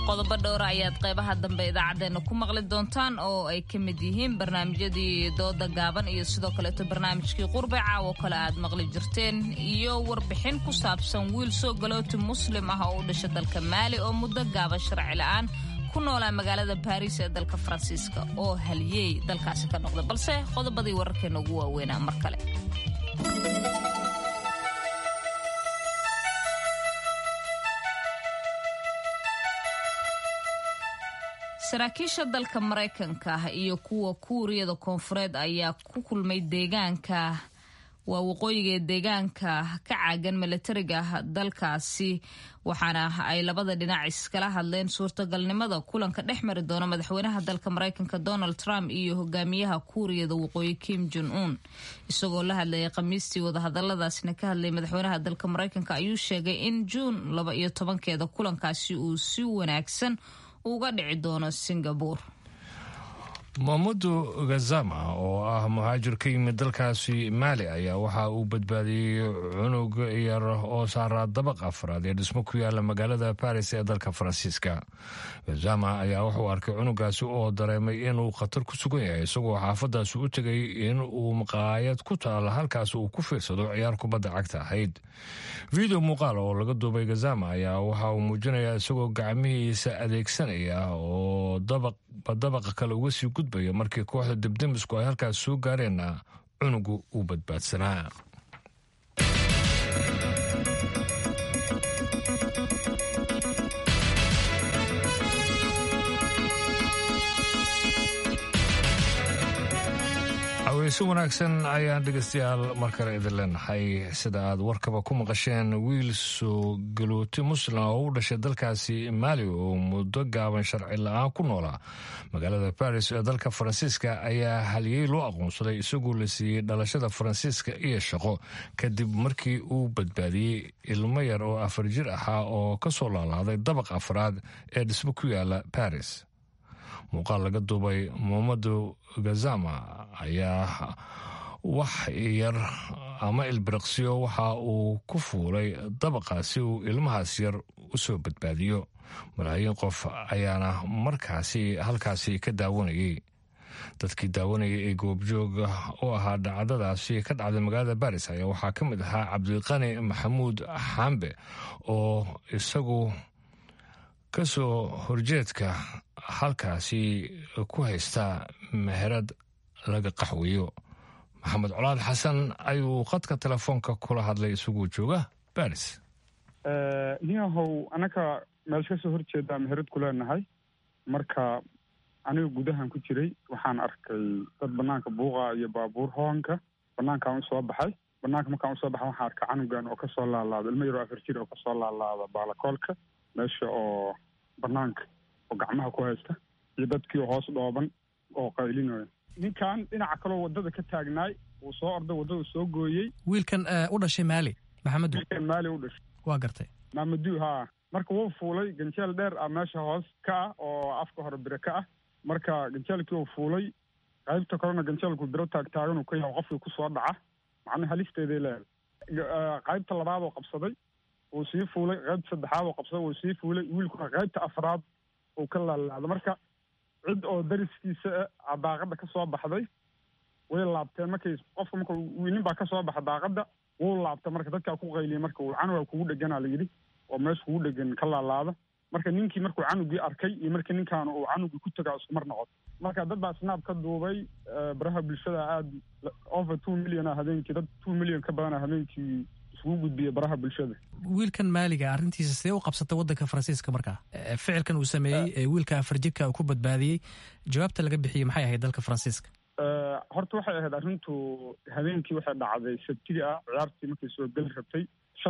qodobo dhowr ayaad qaybaha dambe idaacadeena ku maqli doontaan oo ay ka mid yihiin barnaamijyadii dooda gaaban iyo sidoo kaleeto barnaamijkii qurbe caawo kale aad maqli jirteen iyo warbixin ku saabsan wiil soo galooti muslim ah oo u dhashay dalka Maali oo muddo gaaban sharci la'aan ku noolaa magaalada Paris ee dalka Faransiiska oo haliyey dalkaasi ka noqday balse qodobadii wararkeena ugu waaweynaa mar kale. saraakiisha dalka Mareykanka iyo kuwa Kuuriyada Koonfureed ayaa ku kulmay deegaanka waqooyiga deegaanka ka caagan militariga dalkaasi waxaana ay labada dhinac iskala hadleen suurtagalnimada kulanka dhexmari doona madaxweynaha dalka Mareykanka Donald Trump iyo hogaamiyaha Kuuriyada Waqooyi Kim Jong-un isagoo la hadlayay Khamiistii wadahadaladaasina ka hadlay madaxweynaha dalka Mareykanka ayuu sheegay in June 12keeda kulankaasi uu si wanaagsan uga dhici doono Singapore. Mamadou Gassama oo ah muhaajir ka yimid dalkaasi Maali ayaa waxa uu badbaadiyey cunug yar oo saaraa dabaq afraad ee dhismo ku yaala magaalada Paris ee dalka Faransiiska. Gassama ayaa wuxuu arkay cunugaasi oo dareemay inuu khatar ku sugan yahay isagoo xaafadaasi u tegay in uu maqaayad ku taala halkaas uu ku fiirsado ciyaar kubadda cagta ahayd. Video muuqaal oo laga duubay Gassama ayaa waxa uu muujinayaa isagoo gacmihiisa adeegsanaya oo dabaqa kale uga sii gudbaya markii kooxda dibdamisku ay halkaas soo gaareenna cunugu uu badbaadsanaa. si wanaagsan ayaan dhegeystayaal mar kale idin leenahay sida aad warkaba ku maqasheen wiil soo galooti muslim oo u dhashay dalkaasi Maali oo muddo gaaban sharci la'aan ku noolaa magaalada Paris ee dalka Faransiiska ayaa haliyey loo aqoonsaday isagoo la siiyey dhalashada Faransiiska iyo shaqo kadib markii uu badbaadiyey ilmo yar oo 4 jir ahaa oo ka soo laalaaday dabaq afraad ee dhismo ku yaala Paris. muuqaal laga duubay Mamadou Gassama ayaa wax yar ama ilbiriqsiyo waxa uu ku fuulay dabaqaasi uu ilmahaas yar u soo badbaadiyo. malaayiin qof ayaana markaasi halkaasi ka daawanayay. dadkii daawanayay ee goobjooga u ahaa dhacdadaasi ka dhacday magaalada Paris ayaa waxaa ka mid ahaa Cabdiqani Maxamuud Xambe oo isagu ka soo horjeedka halkaasi ku haysta meherad laga qaxweeyo. Maxamed Colaad Xasan ayuu khadka telefoonka kula hadlay isagoo jooga Paris. niyahow anaka meesha ka soo horjeedaa meherad ku leenahay marka aniga gudahan ku jiray waxaan arkay dad banaanka buuqa iyo baabuur hoonka banaankaan usoo baxay markaan usoo baxay waxaan arkay canugan oo kasoo laalaada ilmo yaroo 4 jir oo kasoo laalaada baalakoolka meesha oo banaanka oo gacmaha ku haysta iyo dadkii hoos dhooban oo qaylinaya. ninkan dhinaca kaloo wadada ka taagnaay uu soo orday wadada soo gooyey. wiilkan u dhashay Maali Maxamed Maali u dhashay waa gartay Mamadou marka wuu fuulay ganjeel dheer ah meesha hoos ka ah oo afka hore bire ka ah marka ganjeelkii uu fuulay qaybta kalena ganjeelku biro taagtaagan uu ka yahay qofkii ku soo dhaca macnaha halisteedii leeyahay. qaybta labaad oo qabsaday uu sii fuulay qaybta saddexaad oo qabsaday uu sii fuulay wiilkuna qaybta afraad uu ka laalaada marka cid oo dariskiisa daaqada ka soo baxday way laabteen markay qofka marka wiilin baa ka soo baxa daaqada wuu laabtay marka dadka ku qayliyay marka uu canuga kugu dhaganaa la yiri oo meesha kugu dhagan ka laalaada marka ninkii markuu canugii arkay iyo markii ninkaan uu canugii ku tagaa isku mar noqotay marka dad baa snap ka duubay baraha bulshada aad over 2 million habeenkii dad 2 million ka badan habeenkii isugu gudbiyay baraha bulshada. wiilkan Maaliga arrintiisa sidee u qabsatay waddanka Faransiiska markaa ficilkan uu sameeyey wiilka 4 jirka ku badbaadiyey jawaabta laga bixiyay maxay ahayd dalka Faransiiska? horta waxay ahayd arrintu habeenkii waxay dhacday Sabtidii ciyaartii markay soo gal rabtay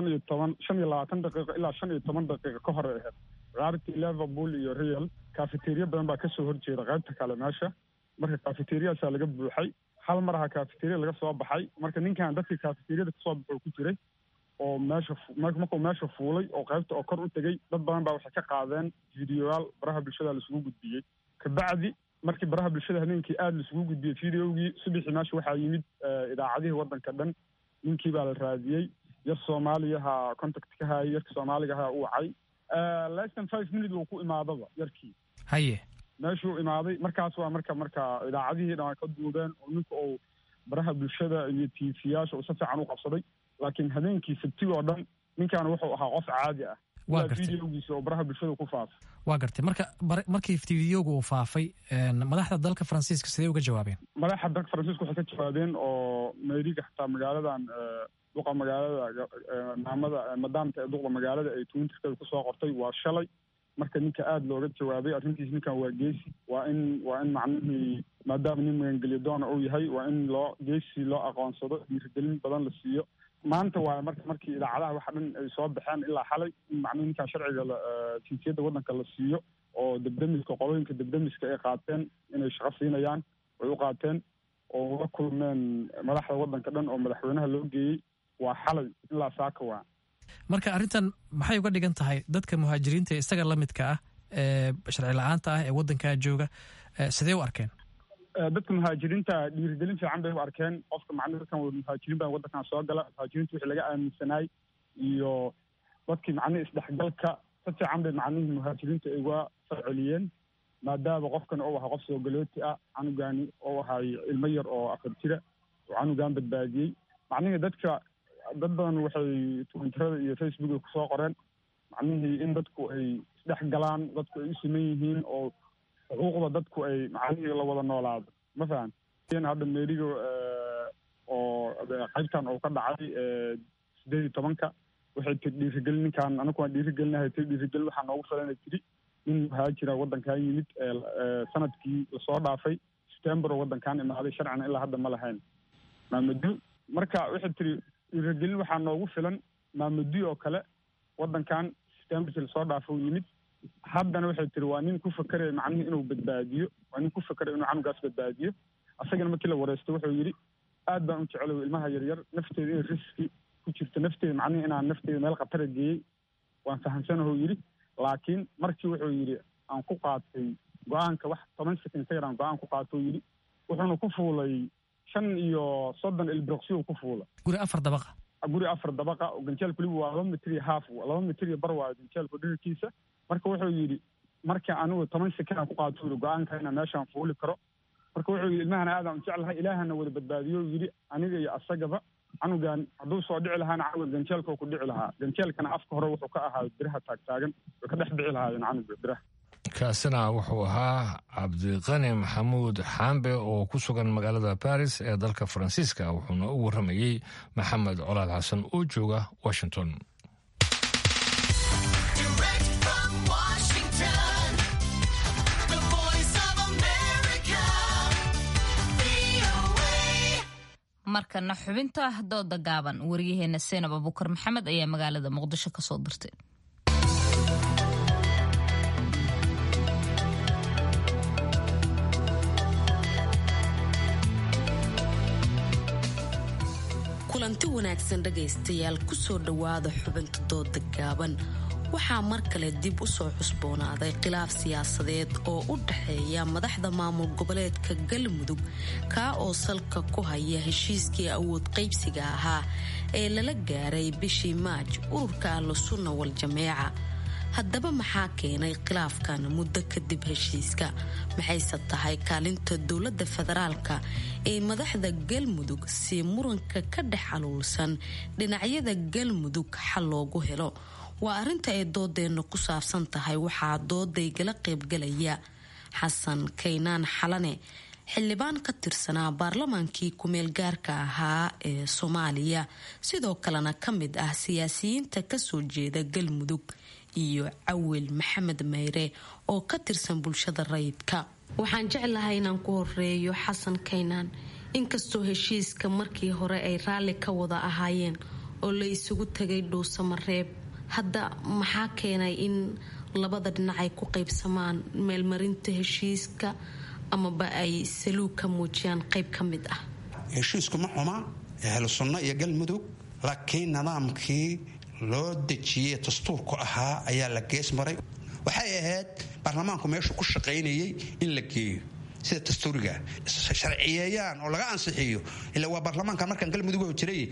25 daqiiqo ilaa 15 daqiiqo ka hor ahayd ciyaartii Liverpool iyo Real cafeteria badan baa ka soo horjeeda qaybta kale meesha marka cafeteriaasa laga buuxay hal mar aha cafeteria laga soo baxay marka ninkan dadkii cafeteriada ka soo baxay ku jiray oo markuu meesha fuulay oo qaybta oo kor u tegay dad badan baa waxay ka qaadeen fiidiyoyaal baraha bulshada la isugu gudbiyey kabacdi markii baraha bulshada habeenkii aad la isugu gudbiyey fiidiyowgii subaxii meesha waxaa yimid idaacadihii waddanka dhan ninkii baa la raadiyey yar Soomaaliyaha contact ka hayay yarka Soomaaliga ahaa uu wacay less than 5 minutes uu ku imaadaba yarkii haye meeshuu imaaday markaas waa marka idaacadihii dhan ka duubeen oo ninka uu baraha bulshada iyo tiifiyaasha uu si fiican u qabsaday laakiin habeenkii sabtiga oo dhan ninkan wuxuu ahaa qof caadi ah videogiisa oo baraha bulshada ku faafay waa gartay markii videoga uu faafay madaxda dalka faransiiska sidee uga jawaabeen madaxda dalka faransiiska waxay ka jawaabeen oo meeriga xataa magaaladan duqa magaalada naamada madaamta ee duqa magaalada ay twitterka ku soo qortay waa shalay marka ninka aad looga jawaabay arrintiis ninkan waa geesi waa in macnihii maadaama nin magangeliyo doona uu yahay waa in geesi loo aqoonsado dhiirigelin badan la siiyo maanta waa markii idaacadaha waxa dhan ay soo baxeen ilaa xalay in macnihi ninkan sharciga jinsiyadda waddanka la siiyo oo debdemiska qolooyinka debdemiska ay qaateen inay shaqo siinayaan way u qaateen oo uga kulmeen madaxda waddanka dhan oo madaxweynaha loo geeyey waa xalay ilaa saaka waa marka arrintan maxay uga dhigan tahay dadka muhaajiriinta ee isaga la midka ah ee sharci la-aanta ah ee waddankaa jooga sidee u arkeen dadka muhaajiriinta dhiirigelin fiican bay u arkeen qofka macnihi dadkan muhaajiriin baa waddankan soo gala muhaajiriinta wixii laga aaminsanaay iyo dadkii macnihi isdhexgalka si fiican bay macnihii muhaajiriinta ay uga farceliyeen maadaama qofkan uu ahaa qof soo galooti ah canugaani uu ahaay ilmo yar oo 4 jira oo canugaan badbaadiyey macnihii dad badan waxay twitterada iyo facebooka kusoo qoreen macnihii in dadku ay isdhex galaan dadku ay u siman yihiin oo xuquuqda dadku ay macnihii la wada noolaado ma fahan hadda meeriga oo qaybtan uu ka dhacay 18 waxay dhiirigelin ninkan anagu waan dhiirigelinahay dhiirigelin waxaa noogu filan tiri in muhaajira waddankan yimid sanadkii lasoo dhaafay September oo waddankan imaaday sharcan ilaa hadda ma lahayn maamadu marka waxay tiri dhiirigelin waxaa noogu filan maamudi oo kale waddankan September lasoo dhaafay yimid haddana waxay tiri waa nin ku fakaraya macnihi inuu badbaadiyo waa nin ku fakaraya inuu canugaas badbaadiyo asagana markii la wareystay wuxuu yidhi aad baan u jecelahay ilmaha yaryar nafteeda in riski ku jirto nafteeda macnihi inaan nafteeda meel khatara geeyey waan fahamsanahu yidhi laakiin markii wuxuu yidhi aan ku qaatay go-aanka wax 10 second ka yaraan go-aan ku qaatou yidhi wuxuuna ku fuulay 5 iyo 30 ilbiriqsiyo ku fuula guri 4 dabaqa oo ganjeelku libu waa 2 mitir iyo half 2 mitir iyo bar waa ganjeelku dhirkiisa marka wuxuu yidhi marka anigu 10 second aan ku qaato yidhi go-aanka inaan meeshaan fuuli karo marka wuxuu yidhi ilmahana aadaan u jeclahay ilaahana wada badbaadiyo yidhi aniga iyo asagaba canugan hadduu soo dhici lahaana canuga ganjeelka ku dhici lahaa ganjeelkana afka hore wuxuu ka ahaa biraha taagtaagan way ka dhex dhici lahaayeen canuga biraha kaasina wuxuu ahaa cabdiqani maxamuud xaambe oo ku sugan magaalada baris ee dalka faransiiska wuxuuna u warramayey maxamed colaad xasan oo jooga washington markana xubinta dooda gaaban wariyaheena seenab abukar maxamed ayaa magaalada muqdisho ka soo dirtay kulanti wanaagsan dhagaystayaal kusoo dhowaada xubinta dooda gaaban waxaa mar kale dib u soo cusboonaaday khilaaf siyaasadeed oo u dhaxeeya madaxda maamul goboleedka galmudug kaa oo salka ku haya heshiiskii awood qaybsiga ahaa ee lala gaaray bishii maaj ururka ahlusunna wal-jameeca haddaba maxaa keenay khilaafkan muddo kadib heshiiska maxayse tahay kaalinta dowladda federaalka ee madaxda galmudug si muranka ka dhex aluulsan dhinacyada galmudug xal loogu helo waa arrinta ay doodeenna ku saabsan tahay waxaa doodaygala qaybgalaya xasan kaynaan xalane xildhibaan ka tirsanaa baarlamaankii kumeel gaarka ahaa ee soomaaliya sidoo kalena ka mid ah siyaasiyiinta kasoo jeeda galmudug iyo cawil maxamed meyre oo ka tirsan bulshada rayidka waxaan jeclahay inaan ku horeeyo xasan kaynaan inkastoo heshiiska markii hore ay raalli ka wada ahaayeen oo la isugu tagay dhuusamareeb hadda maxaa keenay in labada dhinac ay ku qaybsamaan meelmarinta heshiiska amaba ay saluug ka muujiyaan qayb ka mid ah heshiisku ma xuma ahlu sunno iyo galmudug laakiin nidaamkii loo dejiyey dastuurku ahaa ayaa la gees maray waxay ahayd baarlamaanku meeshu ku shaqaynayay in la geeyo sida dastuuriga sharciyeeyaan oo laga ansixiyo ilaa waa baarlamaanka markaan galmudug jiray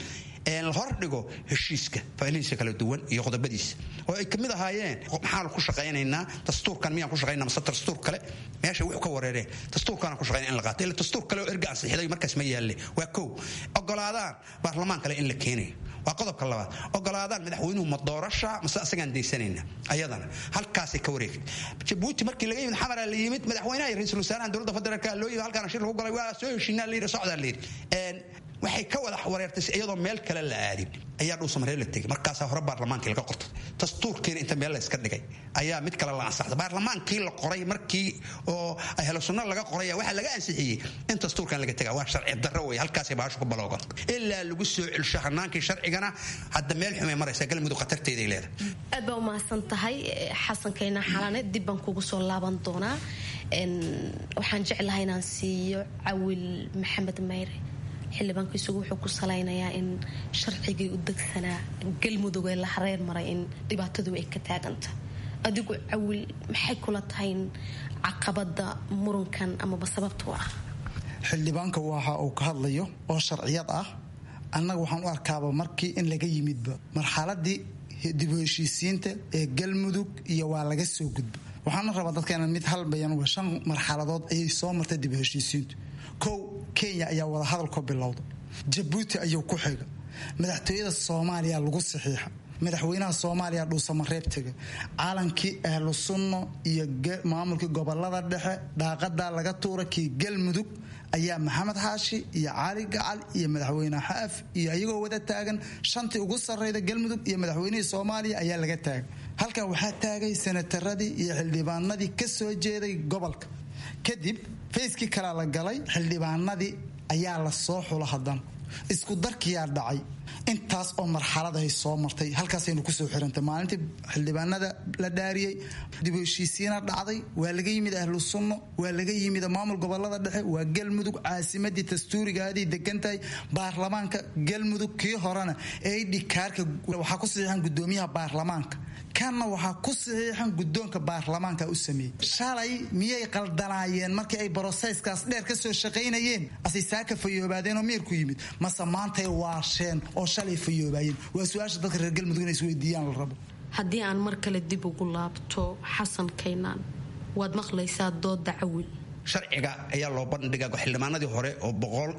la hordhigo heshiiska faalihiisa kala duwan iyo qodobadiisa oo ay kamid ahaayeen maxaan ku shaqaynaynaa dastuurkan miyaan ku shaqaynaa mise dastuur kale meesha wuxuu ka wareereen dastuurkan ku shaqaynaa in la qaato ilaa dastuur kale oo erga ansixiyay markaas ma yaalle waa koow ogolaadaan baarlamaan kale in la keenayo waa qodobka labaad ogolaadaan madaxweynuhu ma doorasha mise asagaan deysanayna ayadana halkaasay ka wareegay Djibouti markii laga yimid xamar la yimid madaxweynaha iyo ra'iisul wasaaraha dowladda federaalka loo yimid halkaan shir lagu galay waa soo heshiinaa leeyahay socdaa leeyahay waxay ka wada wareertay iyadoo meel kale la aadin ayaa dhul Soomaaliya la tagay markaas hore baarlamaankii laga qortay dastuurkii inta meel la iska dhigay ayaa mid kale la ansaxday baarlamaankii la qoray markii oo ahlu sunna laga qoray waxa laga ansixiyay in dastuurkan laga tagay waa sharci darro way halkaas ay baashu ku baloogan ilaa lagu soo celsho hanaankii sharcigana hadda meel xumay maraysa galmudug qatarteeda ay leedahay aad baa u mahadsan tahay xasan kayna xalane dib baan kugu soo laaban doonaa waxaan jeclahay inaan siiyo Cawil Maxamed Mayre xildhibaankiisugu wuxuu ku salaynayaa in sharcigii u degsanaa galmudug ee la hareer maray in dhibaatadu ay ka taaganta adigu Cawil maxay kula tahay caqabada murankan ama sababta ah xildhibaanka waxa uu ka hadlayo oo sharciyad ah annaga waxaan u arkaaba markii in laga yimidba marxaladii dib u heshiisiinta ee galmudug iyo waa laga soo gudbo waxaan rabaa dadkeena mid hal bayan waa 5 marxaladood ay soo martay dib u heshiisiintu kow Kenya ayaa wada hadal ka bilowday Djibouti ayuu ku xigay madaxtooyada Soomaaliya lagu saxiixay madaxweynaha Soomaaliya dhuusama reebtiga caalankii ahlu sunno iyo maamulkii gobolada dhexe daaqada laga tuuray kii galmudug ayaa Maxamed Xaashi iyo Cali Gacal iyo madaxweynaha Xaaf iyo ayagoo wada taagan shantii ugu sarreeyay galmudug iyo madaxweynihii Soomaaliya ayaa laga taagay halka waxaa taagay senataradii iyo xildhibaanadii ka soo jeeday gobolka kadib feyskii kala la galay xildhibaanadii ayaa la soo xulo hadan isku darkiyaa dhacay intaas oo marxalad ay soo martay halkaas aynu ku soo xirantay maalintii xildhibaanada la dhaariyay dib u heshiisiina dhacday waa laga yimid ahlu sunno waa laga yimid maamul gobolada dhexe waa galmudug caasimadii dastuurigaadii degantahay baarlamaanka galmudug kii horena ay dhikaarka waxa ku saxiixan gudoomiyaha baarlamaanka kana waxa ku saxiixan gudoonka baarlamaanka u sameeyay shalay miyay qaldanaayeen markii ay processkaas dheer ka soo shaqeynayeen asiisaaka fayoobaadeen oo meer ku yimid ma samaantay waasheen oo shalay fayoobaayeen waa su'aasha dadka reer galmudug inay isweydiiyaan la rabo haddii aan mar kale dib ugu laabto xasan kaynaan waad maqlaysaa dooda Cawil sharciga ayaa loo bandhigay xildhibaanadii hore oo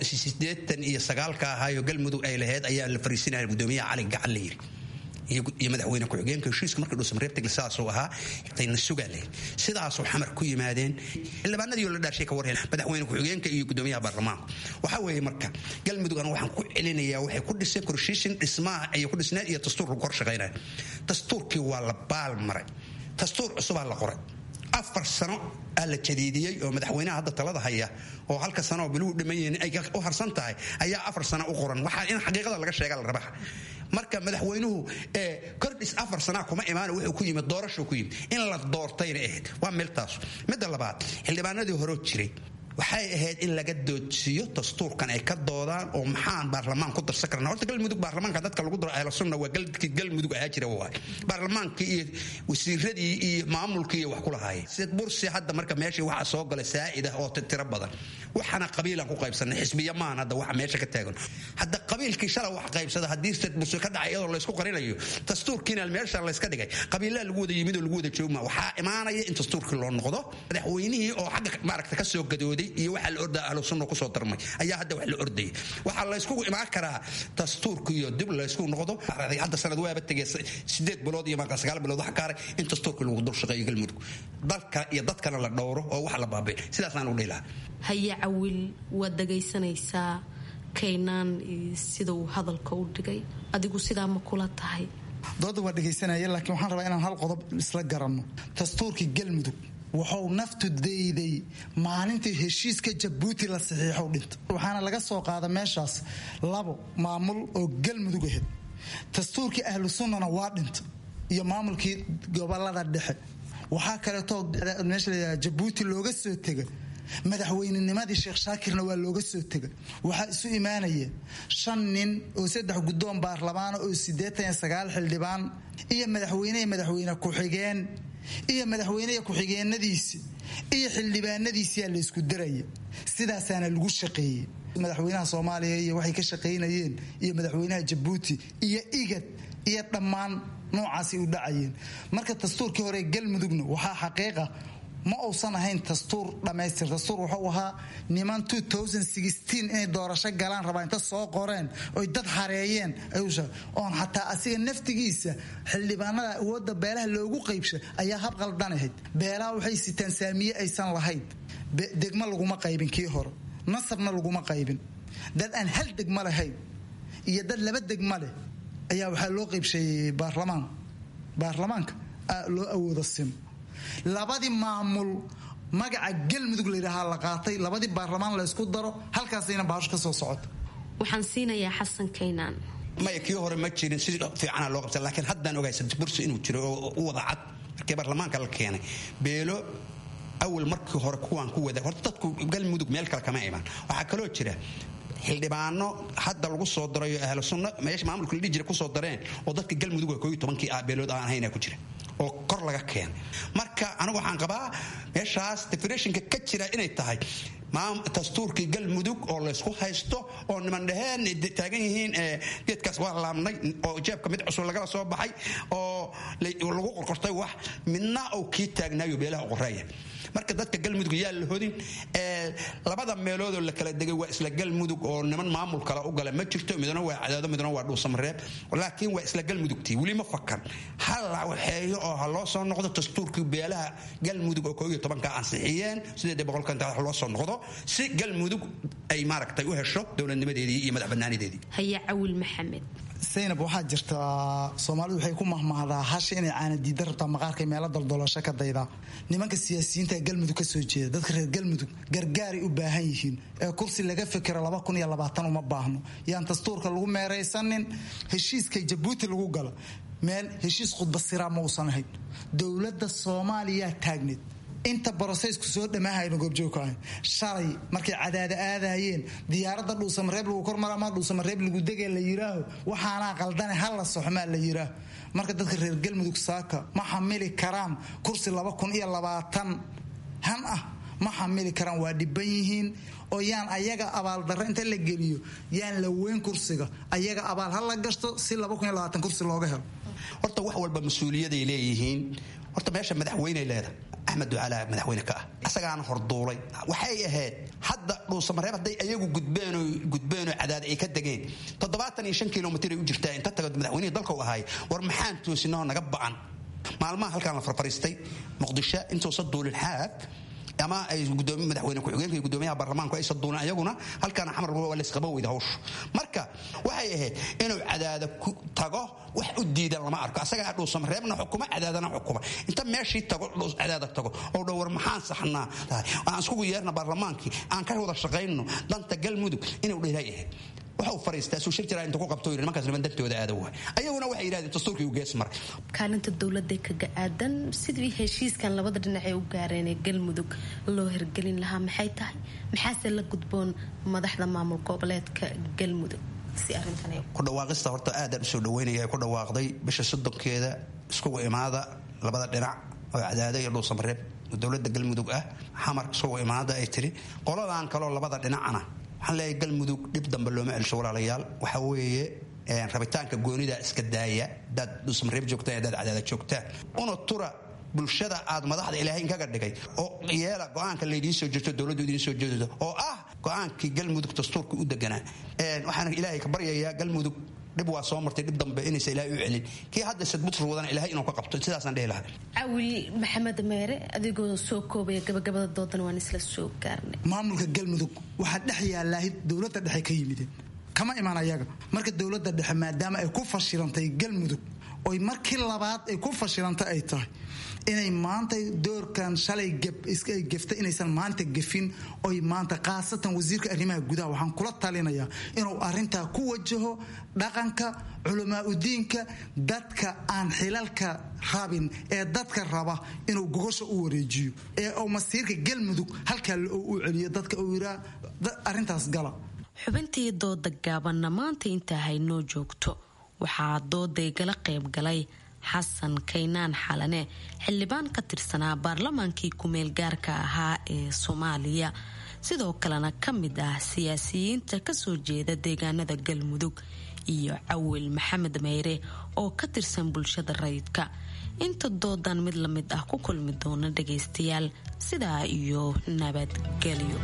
189 ka ahaayoo galmudug ay lahayd ayaa la fariisinayay gudoomiyaha Cali Gacal leeyahay iyo madaxweyne ku-xigeenka heshiiska markii dhuusam reebtiga sidaas uu ahaa intayna sugaleen sidaasoo xamar ku yimaadeen xildhibaanadii la dhaarshay ka warheen madaxweyne ku-xigeenka iyo gudoomiyaha baarlamaanka waxa weeye marka galmudug ana waxaan ku celinayaa waxay ku dhisay korshiishin dhismaha ay ku dhisnaan iyo dastuur lagu qorshaqeynaa dastuurkii waa la baal maray dastuur cusub la qoray 4 sano la jadiidiyay oo madaxweynaha hadda talada haya oo halka sano oo biluu dhimayeen ay u harsan tahay ayaa 4 sano u qoran waxa in xaqiiqada laga sheegaa la rabaa marka madaxweynuhu kordhis 4 sano kuma imaan wuxuu ku yimid doorasho ku yimid in la doortayna ahayd waa meeltaas midda labaad xildhibaanadii hore jiray waxay ahayd in laga doodsiyo dastuurkan ay ka doodaan oo maxaan baarlamaan ku darsan karnaa horta galmudug baarlamaanka dadka lagu daro ahlu sunna waa galmudug ayaa jira waay baarlamaanka iyo wasiiradii iyo maamulkii wax ku lahaayeen sid bursi hadda marka meeshii waxa soo galay saa'ida oo tiro badan waxana qabiilan ku qaybsanay xisbiya maan hadda waxa meesha ka taagan hadda qabiilkii shalay wax qaybsada hadii sid bursi ka dhacay iyadoo la isku qarinayo dastuurkiina meesha la iska dhigay qabiilada lagu wada yimid oo lagu wada joogma waxa imaanaya in dastuurkii loo noqdo madaxweynihii oo xagga maaragta ka soo gadooday iyo waxa la ordaa ahlu sunna ku soo darmay ayaa hadda wax la orday waxa la isku imaan karaa dastuurka iyo dib la isku noqdo hadda sanad waaba tagay 8 bilood iyo 9 bilood waxa kaaray in dastuurka lagu dul shaqeeyo galmudug dalka iyo dadkana la dhowro oo wax la baabay sidaas aan u dheelaa haya Cawil waa dagaysanaysaa kaynaan sida uu hadalka u dhigay adigu sidaa ma kula tahay dooda waa dhagaysanaya laakiin waxaan rabaa inaan hal qodob isla garanno dastuurkii galmudug wuxuu naftu deeday maalintii heshiiska Djibouti la saxiixo dhinta waxaana laga soo qaaday meeshaas 2 maamul oo galmudug ahayd dastuurkii ahlu sunnana waa dhinta iyo maamulkii gobolada dhexe waxaa kale oo meesha Djibouti looga soo tagay madaxweynenimadii Sheekh Shaakirna waa looga soo tagay waxa isu imaanaya 5 nin oo 3 gudoon baarlamaan oo 89 xildhibaan iyo madaxweyne ku-xigeen iyo madaxweynaha ku-xigeenadiisa iyo xildhibaanadiisa la isku daray sidaasaana lagu shaqeeyay madaxweynaha Soomaaliya iyo waxay ka shaqeynayeen iyo madaxweynaha Djibouti iyo igad iyo dhammaan noocaasi u dhacayeen marka dastuurkii hore galmudugna waxa xaqiiqa ma uusan ahayn dastuur dhamaystir dastuur wuxuu ahaa niman 2016 inay doorasho galaan rabaa inta soo qoreen oo dad hareeyeen ayuusha oon xataa asiga naftigiisa xildhibaanada awoodda beelaha loogu qaybshay ayaa hab qaldanayd beelaha waxay sitaan saamiye aysan lahayn degmo laguma qaybin kii hore nasabna laguma qaybin dad aan hal degmo lahayn iyo dad laba degmo leh ayaa waxaa loo qaybshay baarlamaanka loo awoodo sim labadii maamul magaca galmudug leeyahay la qaatay labadii baarlamaan la isku daro halkaasina baash ka soo socoto waxaan siinayaa xasan kaynaan ma kii hore ma jirin si fiican loo qabtay laakiin haddaan ogaysan bursi inuu jiro oo wada cad markii baarlamaanka la keenay beelo awal markii hore kuwaan ku wada horta dadku galmudug meel kale kama iman waxa kale oo jira xildhibaano hadda lagu soo darayo ahlu sunna meesha maamulka la dhijira ku soo dareen oo dadka galmudug ay 12 beelood aan hayna ku jira oo kor laga keen marka anigu waxaan qabaa meeshaas definitionka ka jira inay tahay dastuurkii galmudug oo la isku haysto oo niman dhaheen taagan yihiin geedkaas waa laamnay oo jeebka mid cusub laga soo baxay oo lagu qorqortay wax midna oo kii taagnaayo beelaha qoreeya marka dadka galmudug yaa la hodin labada meelood oo la kala degay waa isla galmudug oo niman maamul kala u galay ma jirto midna waa cadaado midna waa dhuusamareeb laakiin waa isla galmudugtii wali ma fakan hal waxeeyo oo loo soo noqdo dastuurkii beelaha galmudug oo 12 ka ansixiyeen 800 loo soo noqdo si galmudug ay maaragtay u hesho dowladnimadeedii iyo madaxbannaanideedii haya Awil Maxamed Zainab waxaa jirta Soomaalidu waxay ku mahmahdaa hash inay caanadi darta maqaarka meelo daldalasho ka dayda nimanka siyaasiyiinta galmudug ka soo jeeda dadka reer galmudug gargaari u baahan yihiin ee kursi laga fikiro 2020 uma baahno yaan dastuurka lagu meereysanin heshiiska Djibouti lagu galo meel heshiis khudba sira ma uusan ahayn dowladda Soomaaliya taagneed inta processku soo dhamaahayno goobjoogka shalay markay cadaada aadayeen diyaaradda dhuusamareeb lagu kormarama dhuusamareeb lagu degay la yiraaho waxaana qaldan hal la soxmaa la yiraaho marka dadka reer galmudug saaka ma xamili karaan kursi 2020 han ma xamili karaan waa dhiban yihiin oo yaan ayaga abaal darro inta la geliyo yaan la weyn kursiga ayaga abaal hal la gasto si 2020 kursi looga helo horta wax walba mas'uuliyaday leeyihiin horta meesha madaxweyne leedahay Ahmed Ducala madaxweyne ka asagaan horduulay waxay ahayd hadda dhuusamareeb haday ayagu gudbeen cadaad ay ka dageen 75 kilomitir ay u jirtaa inta tagad madaxweyne dalka u ahay war maxaan toosinoo naga ba'an maalmaha halkaan la farfariistay Muqdisho intuu soo duulin xaab ama ay gudoomiye madaxweyne ku xigeenka gudoomiyaha baarlamaanka ay saduuna ayaguna halkaan xamar waa la isqabo wada hawsh marka waxay ahayd inuu cadaada ku tago wax u diidan lama arko asaga dhuusamareebna xukuma cadaadana xukuma inta meeshii tago cadaada tago oo dhawr maxaan saxnaa aan isku yeerna baarlamaankii aan ka wada shaqeeyno danta galmudug inuu dheerayahay waxa uu fariistaa soo shirjira inta ku qabto markaas niman dantooda aad u ayaguna waxay yiraahdeen dastuurkii uu gees maray kaalinta dawladda kaga aadan sidii heshiiskan labada dhinac ay u gaareen galmudug loo hirgelin lahaa maxay tahay maxaase la gudboon madaxda maamul goboleedka galmudug si arintan ay ku dhawaaqista horta aad u soo dhaweynaya ku dhawaaqday bisha 3keeda isku imaada labada dhinac oo cadaada iyo dhuusamareeb dawladda galmudug xamar isku imaada ay tiri qoladan kale labada dhinacna waxaan leeyahay galmudug dhib dambe looma celsho walaalayaal waxa weeye rabitaanka goonida iska daaya dad dhuusamareeb joogta dad cadaada joogta una tura bulshada aad madaxda ilaahay kaga dhigay oo yeela go'aanka leedii soo jirto dawladdu idin soo jeedo oo go'aankii galmudug dastuurka u deganaa waxaan ilaahay ka baryayaa galmudug dib waa soo martay dib dambe inaysa ilaahay u celin kii hadda sadbut wadana ilaahay inuu ka qabto sidaasaan dhehi lahaa Awil Maxamed Meere adigoo soo koobaya gabagabada doodan waan isla soo gaarnay maamulka galmudug waxa dhex yaalahay dawladda dhexe ka yimideen kama iman ayaga marka dawladda dhexe maadaama ay ku fashilantay galmudug oo markii labaad ay ku fashilantay ay tahay inay maanta doorkan shalay iskay gafta inaysan maanta gafin oo maanta qaasatan wasiirka arrimaha gudaha waxaan kula talinayaa inuu arinta ku wajaho dhaqanka culamaa u diinka dadka aan xilalka rabin ee dadka raba inuu gogosha u wareejiyo ee oo masiirka galmudug halka uu celiyo dadka uu yiraahdo arintaas gala xubintii dooda gaabanna maanta inta haynoo joogto waxaa dooday gala qayb galay xasan kaynaan xalane xildhibaan ka tirsanaa baarlamaankii ku-meel gaarka ahaa ee Soomaaliya sidoo kalena ka mid ah siyaasiyiinta kasoo jeeda deegaanada galmudug iyo cawil maxamed meyre oo ka tirsan bulshada rayidka. inta doodan mid la mid ah ku kulmi doona dhagaystayaal sidaa iyo nabadgelyo.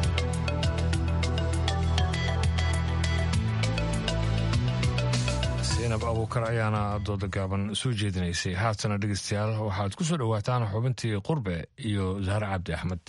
zaynab abuukar ayaana dooda gaaban soo jeedinaysay. haatana dhegaystayaal waxaad ku soo dhowaataan xubintii qurbe iyo zahre cabdi axmed.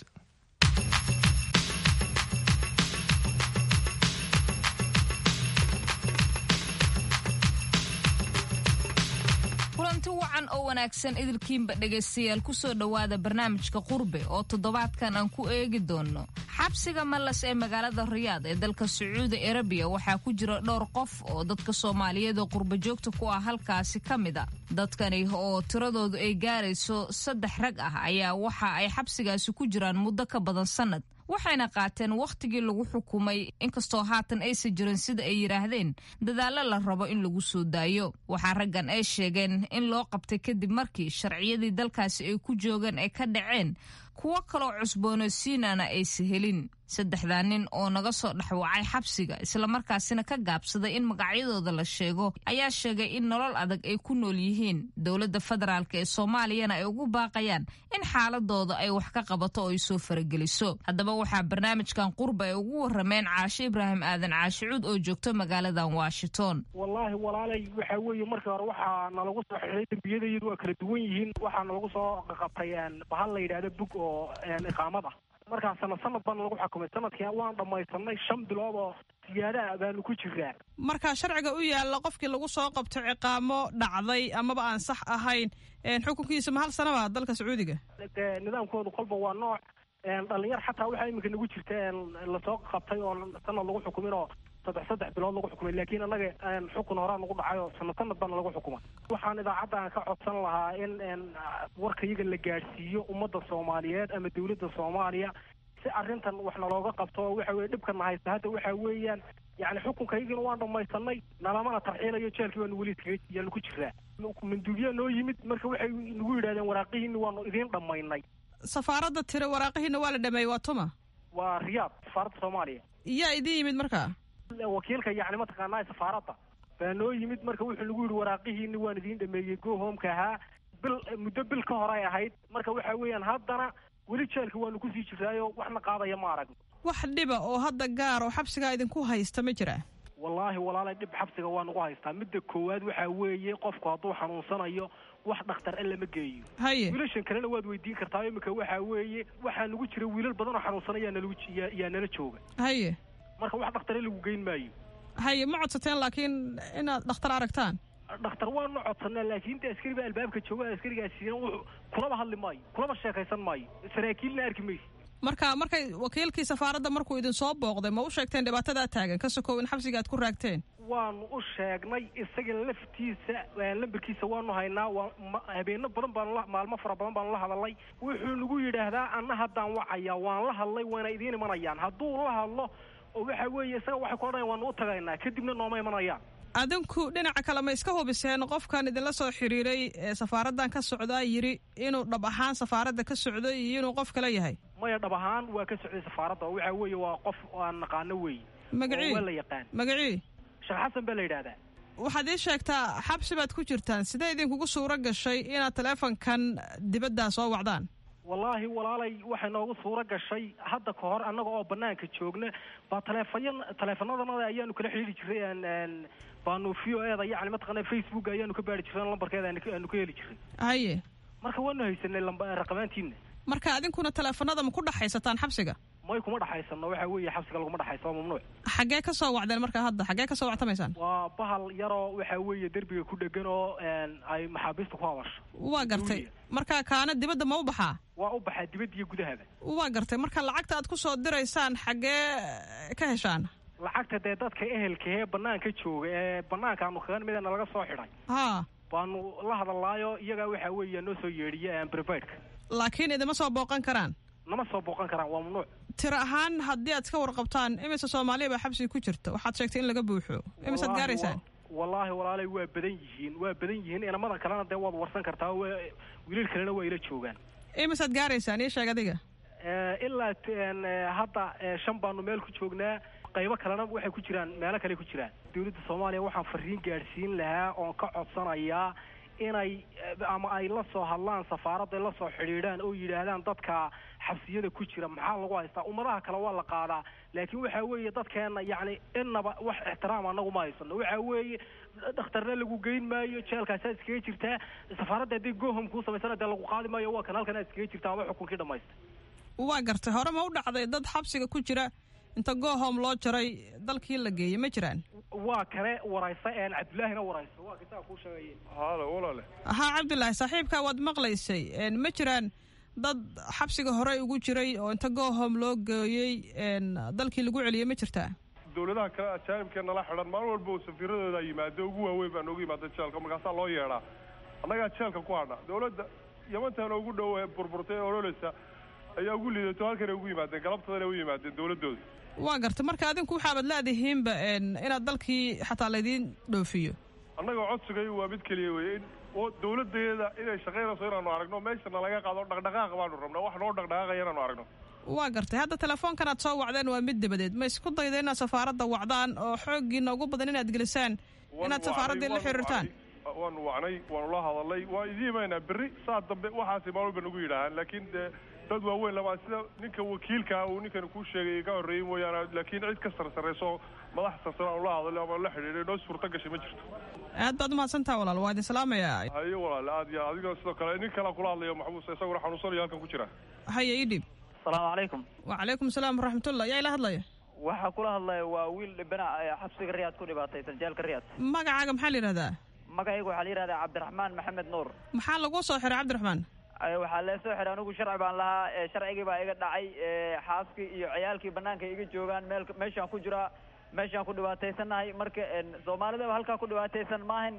kulanti wacan oo wanaagsan idilkiinba dhegaystayaal kusoo dhowaada barnaamijka qurbe oo toddobaadkan aan ku eegi doono xabsiga malas ee magaalada riyaad ee dalka sacuudi arabiya. waxaa ku jira dhowr qof oo dadka soomaaliyeed oo qurba joogta ku ah halkaasi ka mid a. dadkani oo tiradoodu ay gaarayso 3 rag ah ayaa waxa ay xabsigaasi ku jiraan muddo ka badan sannad, waxayna qaateen wakhtigii lagu xukumay, inkastoo haatan aysan jirin sida ay yidhaahdeen dadaallo la rabo in lagu soo daayo. waxaa raggan ay sheegeen in loo qabtay kadib markii sharciyadii dalkaasi ay ku joogeen ay ka dhaceen, kuwo kaloo cusboonaysiinana aysa helin. 3 nin oo naga soo dhexwacay xabsiga islamarkaasina ka gaabsaday in magacyadooda la sheego ayaa sheegay in nolol adag ay ku nool yihiin. dowladda federaalk ee soomaaliyana ay ugu baaqayaan in xaaladooda ay wax ka qabato oo ay soo farageliso. haddaba waxaa barnaamijkan qurba ay ugu warameen Caashe Ibraahim Aadan Caashe Cuud oo joogto magaaladan Washington. wallaahi walaalay waxa weeye markii hore waxaa nalagu soo xidhay dembiyadayadu waa kala duwan yihiin. waxaa nalagu soo qabtay bahal la yidhaahdo bug oo iqaamad ah. markaa sanad baan lagu xukumay. sanadkii waan dhammaysanay 5 bilood oo siyaadaha baanu ku jiraa. markaa sharciga u yaalla qofkii lagu soo qabto ciqaamo dhacday amaba aan sax ahayn xukunkiisa ma hal sanaba dalka sacuudiga? nidaamkoodu kolba waa nooc. dhalinyar xataa waxaa iminka nagu jirta lasoo qabtay oo sanad lagu xukumin oo 3 bilood lagu xukumay. laakiin annaga xukun horaa nagu dhacay oo sanad baan lagu xukumay. waxaan idaacaddan ka codsan lahaa in warka iyaga la gaadhsiiyo ummadda soomaaliyeed ama dowladda soomaaliya si arrintan wax nalooga qabto. waxa weye dhibkana haysta hadda waxa weeyaan yani xukunka iyagina waan dhammaysanay, nalamana tarxiilayo, jeelkii baanu weli yaanu ku jiraa. manduubiyaa noo yimid marka waxay nagu yidhahdeen waraaqihiini waanu idiin dhammaynay. safaaradda tire waraaqihiina waa la dhameeyey, waa tuma? waa riyaad, safaaradda soomaaliya. yaa idiin yimid markaa? wakiilka yani mataqaanaa safaaradda baa noo yimid marka wuxuu nagu yidhi waraaqihiini waan idiin dhameeyey go homeka ahaa. muddo bil ka hor ay ahayd. marka waxa weeyaan haddana weli jeelka waanu kusii jiraayo waxna qaadaya ma aragno. wax dhiba oo hadda gaar oo xabsigaa idinku haysta ma jiraa? wallaahi walaalay dhib xabsiga waa nagu haystaa. midda koowaad waxaa weeye qofku hadduu xanuunsanayo wax dhakhtar in lama geeyo. haye wiilashan kalena waad weydiin kartaa. iminka waxaa weeye waxaa nagu jira wiilal badan oo xanuunsanaya yaa nala jooga. haye marka wax dhakhtar in lagu geyn maayo. haye ma codsateen laakiin inaad dhakhtar aragtaan? dhakhtar waanu codsanaa laakiin inta askari baa albaabka jooga. askarigaasina wuxuu kulaba hadli maayo, kulaba sheekaysan maayo, saraakiilna arki mayso. markay wakiilkii safaaradda markuu idin soo booqday ma u sheegteen dhibaatadaa taagan ka sokow in xabsiga aad ku raagteen? waanu u sheegnay. isaga laftiisa lambarkiisa waanu haynaa. habeeno badan baanu maalmo fara badan baanu la hadalnay. wuxuu nagu yidhaahdaa anna haddaan wacaya waan la hadlay wayna idiin imanayaan. hadduu la hadlo oo waxa weeye isaga waxay ku odhanayan waanu u tagaynaa kadibna nooma imanayaan. adinku dhinaca kale ma iska hubiseen qofkan idinla soo xiriiray ee safaaraddan ka socdaa yidhi inuu dhab ahaan safaaradda ka socdo iyo inuu qof kale yahay? maya, dhab ahaan waa ka socday safaaradda oo waxa weeye waa qof aan naqaano weeye. magacii waa la yaqaan. magacii sheekh xasan baa la yidhaahdaa. waxaad ii sheegtaa xabsi baad ku jirtaan, sidee idinkugu suuro gashay inaad taleefankan dibaddaa soo wacdaan? wallaahi walaalay waxay noogu suuro gashay hadda ka hor annaga oo banaanka joogna baa taleefanadana ayaanu kala xidhiiri jiray. baanu VOAda yani mataqaanaa Facebook ayaanu ka baari jiray, lambarkeeda aanu ka heli jiray. haye marka waanu haysanay raqamaantiina. marka adinkuna taleefanada ma ku dhaxaysataan xabsiga? may kuma dhaxaysano. waxa weeye xabsiga laguma dhaxayso, waa mamnuuc. xaggee ka soo wacdeen marka hadda? xaggee ka soo wactamaysaan? waa bahal yaroo waxa weeye derbiga ku dhegan oo ay maxaabiista ku hadasho. waa gartay. marka kaana dibadda ma u baxaa? waa u baxaa dibadda iyo gudahaba. waa gartay. marka lacagta aad ku soo diraysaan xaggee ka heshaan? lacagta dee dadka ehelka ee banaanka jooga ee banaankaanu kaga midana laga soo xidhay baanu la hadalaayo. iyagaa waxa weeye noo soo yeedhiya brivaidka. laakiin idima soo booqan karaan? nama soo booqan karaan, waa mamnuuc. tiro ahaan haddii aad iska warqabtaan imise soomaaliya baa xabsiga ku jirta? waxaad sheegtay in laga buuxo. imisead gaaraysaan? wallaahi walaalay waa badan yihiin. inamada kalena dee waad warsan kartaa. wiilal kalena waa ila joogaan. imisead gaaraysaan ii sheeg adiga? ilaa hadda 5 baanu meel ku joognaa qaybo kalena waxay ku jiraan meelo kale ku jiraan dawladda Soomaaliya waxaan fariin gaarsiin lahaa oo ka codsanayaa inay ama ay la soo hadlaan safaaradda la soo xiriiraan oo yiraahdaan dadka xabsiyada ku jira maxaa lagu haystaa ummadaha kale waa la qaadaa laakiin waxa weeye dadkeena yacni inaba wax ixtiraam anagu ma haysano waxa weeye dhakhtarna lagu geyn maayo jeelkaas iskaga jirtaa safaaradda hadii goohom ku sameysana dee lagu qaadi maayo waa kan halkan iskaga jirtaa ama xukunkii dhamaysta waa gartay hore ma u dhacday dad xabsiga ku jira inta goohom loo jaray dalkii la geeyey ma jiraan waa kale waraysa cabdullaahina waraysa waa kitaa ku sheegay haala walaale haa cabdullaahi saaxiibka waad maqlaysay ma jiraan dad xabsiga hore ugu jiray oo inta goohom loo geeyey dalkii lagu celiyey ma jirtaa dawladaha kale ajaanibkeena la xidhan maalin walba safiiradooda yimaado ugu waaweyn baa noogu yimaada jeelka markaasaa loo yeedhaa annagaa jeelka ku hadha dawladda yamantaana ugu dhow burburtay ee ololeysa ayaa ugu liidato halkana ugu yimaadeen galabtadana u yimaadeen dawladooda waa gartay marka adinku waxaabad leedihiinba inaad dalkii xataa laydiin dhoofiyo annaga codsigay waa mid keliya weye oo dawladeeda inay shaqaynayso inaanu aragno meeshana laga qaado dhaqdhaqaaq baanu rabnaa wax noo dhaqdhaqaaqaya inaanu aragno waa gartay hadda telefoonkan aad soo wacdeen waa mid dabadeed ma isku dayda inaad safaaradda wacdaan oo xooggiina ugu badan inaad gelisaan inaad safaaraddii la xiriirtaan waanu wacnay waanu la hadalay waa idiimaynaa berri saa dambe waxaasi maalwalba nagu yidhaahaan laakiin dad waaweyn lama sida ninka wakiilka uu ninkan ku sheegay ka horreeyay mooyaane laakiin cid ka sarsareyso madax sarsan aan la hadalay ama la xiriiray noo suurta gashay ma jirto aad baad umahadsantaha walaal waa idin salaamayaa haye walaal aad iyo adiga sidoo kale nin kale kula hadlayo maxbuus isaguna xanuunsanayo halkan ku jira haye ii dhib asalaamu calaykum wacalaykum asalaam waraxmatullah yaa ila hadlaya waxaa kula hadlaya waa wiil dhibana xabsiga riyaad ku dhibaataysan jeelka riyaad magacaaga maxaa la yidhahdaa magacayga waxaa la yidhahdaa cabdiraxmaan maxamed nuur maxaa lagu soo xiray cabdiraxmaan waxaa lee soo xiray anigu sharci baan lahaa sharcigii baa iga dhacay xaaskii iyo ciyaalkii banaanka iga joogaan meeshaan ku jiraa meeshaan ku dhibaataysanahay marka soomaalida halkaa ku dhibaataysan maahan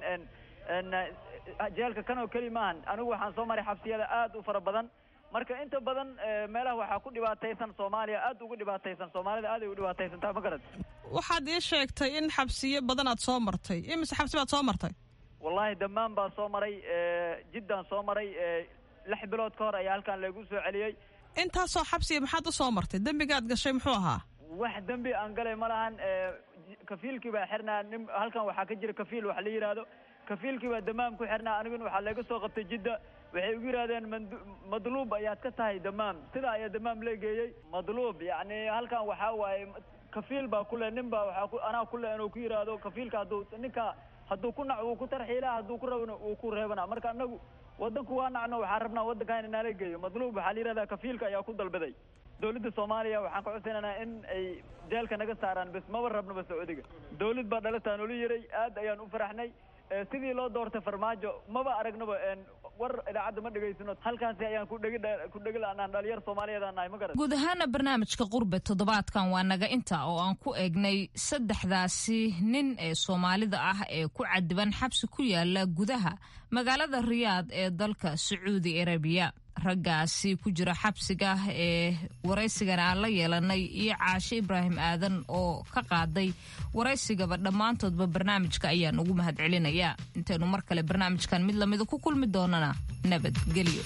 jeelka kan oo keli maahan anigu waxaan soo maray xabsiyada aad u fara badan marka inta badan meelaha waxaa ku dhibaataysan Soomaaliya aad ugu dhibaataysan Soomaalida aad ay u dhibaataysantaa ma garad waxaad ii sheegtay in xabsiyo badan aad soo martay imise xabsi baad soo martay wallahi dhammaan baa soo maray jiddan soo maray 6 bilood ka hor ayaa halkan lagu soo celiyay intaasoo xabsiya maxaad u soo martay dembigaad gashay muxuu ahaa wax dembi aan galay ma lahan kafiilkii baa xirnaa halkan waxaa ka jira kafiil wax la yiraahdo kafiilkii baa damaam ku xirnaa aniguna waxaa laga soo qabtay jidda waxay ugu yiraahdeen madluub ayaad ka tahay damaam sidaa ayaa damaam la geeyey madluub yacni halkan waxaa waaye kafiil baa kule nin baa waxaa anaa kule inuu ku yiraahdo kafiilka hadduu ku nac uu ku tarxiilaa hadduu ku rabana uu ku reebana marka anagu wadanku waa nacno waxaa rabnaa wadankan inala geeyo madluub waxaa la yirahdaa kafiilka ayaa ku dalbaday dawladda Soomaaliya waxaan ka codsanaynaa in ay jeelka naga saaraan bas maba rabno Sacuudiga dawlad baa dhalataan oo yiray aad ayaan u faraxnay sidii loo doortay farmaajo maba aragnaba war idaacada ma dhageysano halkaas ayaan ku dhagalaanaan dhalinyar Soomaaliyeed aan nahay ma garan guud ahaan barnaamijka qurbe toddobaadkan waa naga inta oo aan ku eegnay saddexdaasi nin ee Soomaalida ah ee ku cadiban xabsi ku yaala gudaha magaalada Riyaad ee dalka Sacuudi Arabiya raggaasi ku jira xabsiga ee waraysigana aan la yeelanay iyo Caashe Ibraahim Aadan oo ka qaaday waraysigaba dhammaantoodba barnaamijka ayaan ugu mahadcelinayaa intaynu mar kale barnaamijkan mid lamida ku kulmi doonana nabadgelyo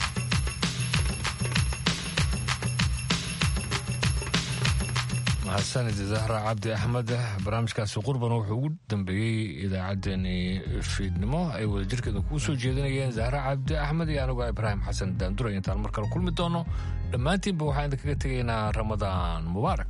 mahadsanid Zahra Cabdi Axmed barnaamijkaasi qurban wuxuu ugu dambeeyey idaacaddeenii fiidnimo ay wadajirkeeda kuu soo jeedinayeen Zahra Cabdi Axmed iyo anigu Ibraahim Xasan Daanduray intaan mar kale kulmi doono dhammaantiinba waxaan idinkaga tegaynaa Ramadaan Mubaarak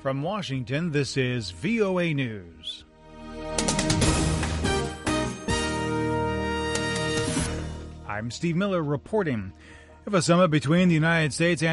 From Washington, this is VOA News. I'm Steve Miller reporting. If a summit between the United States and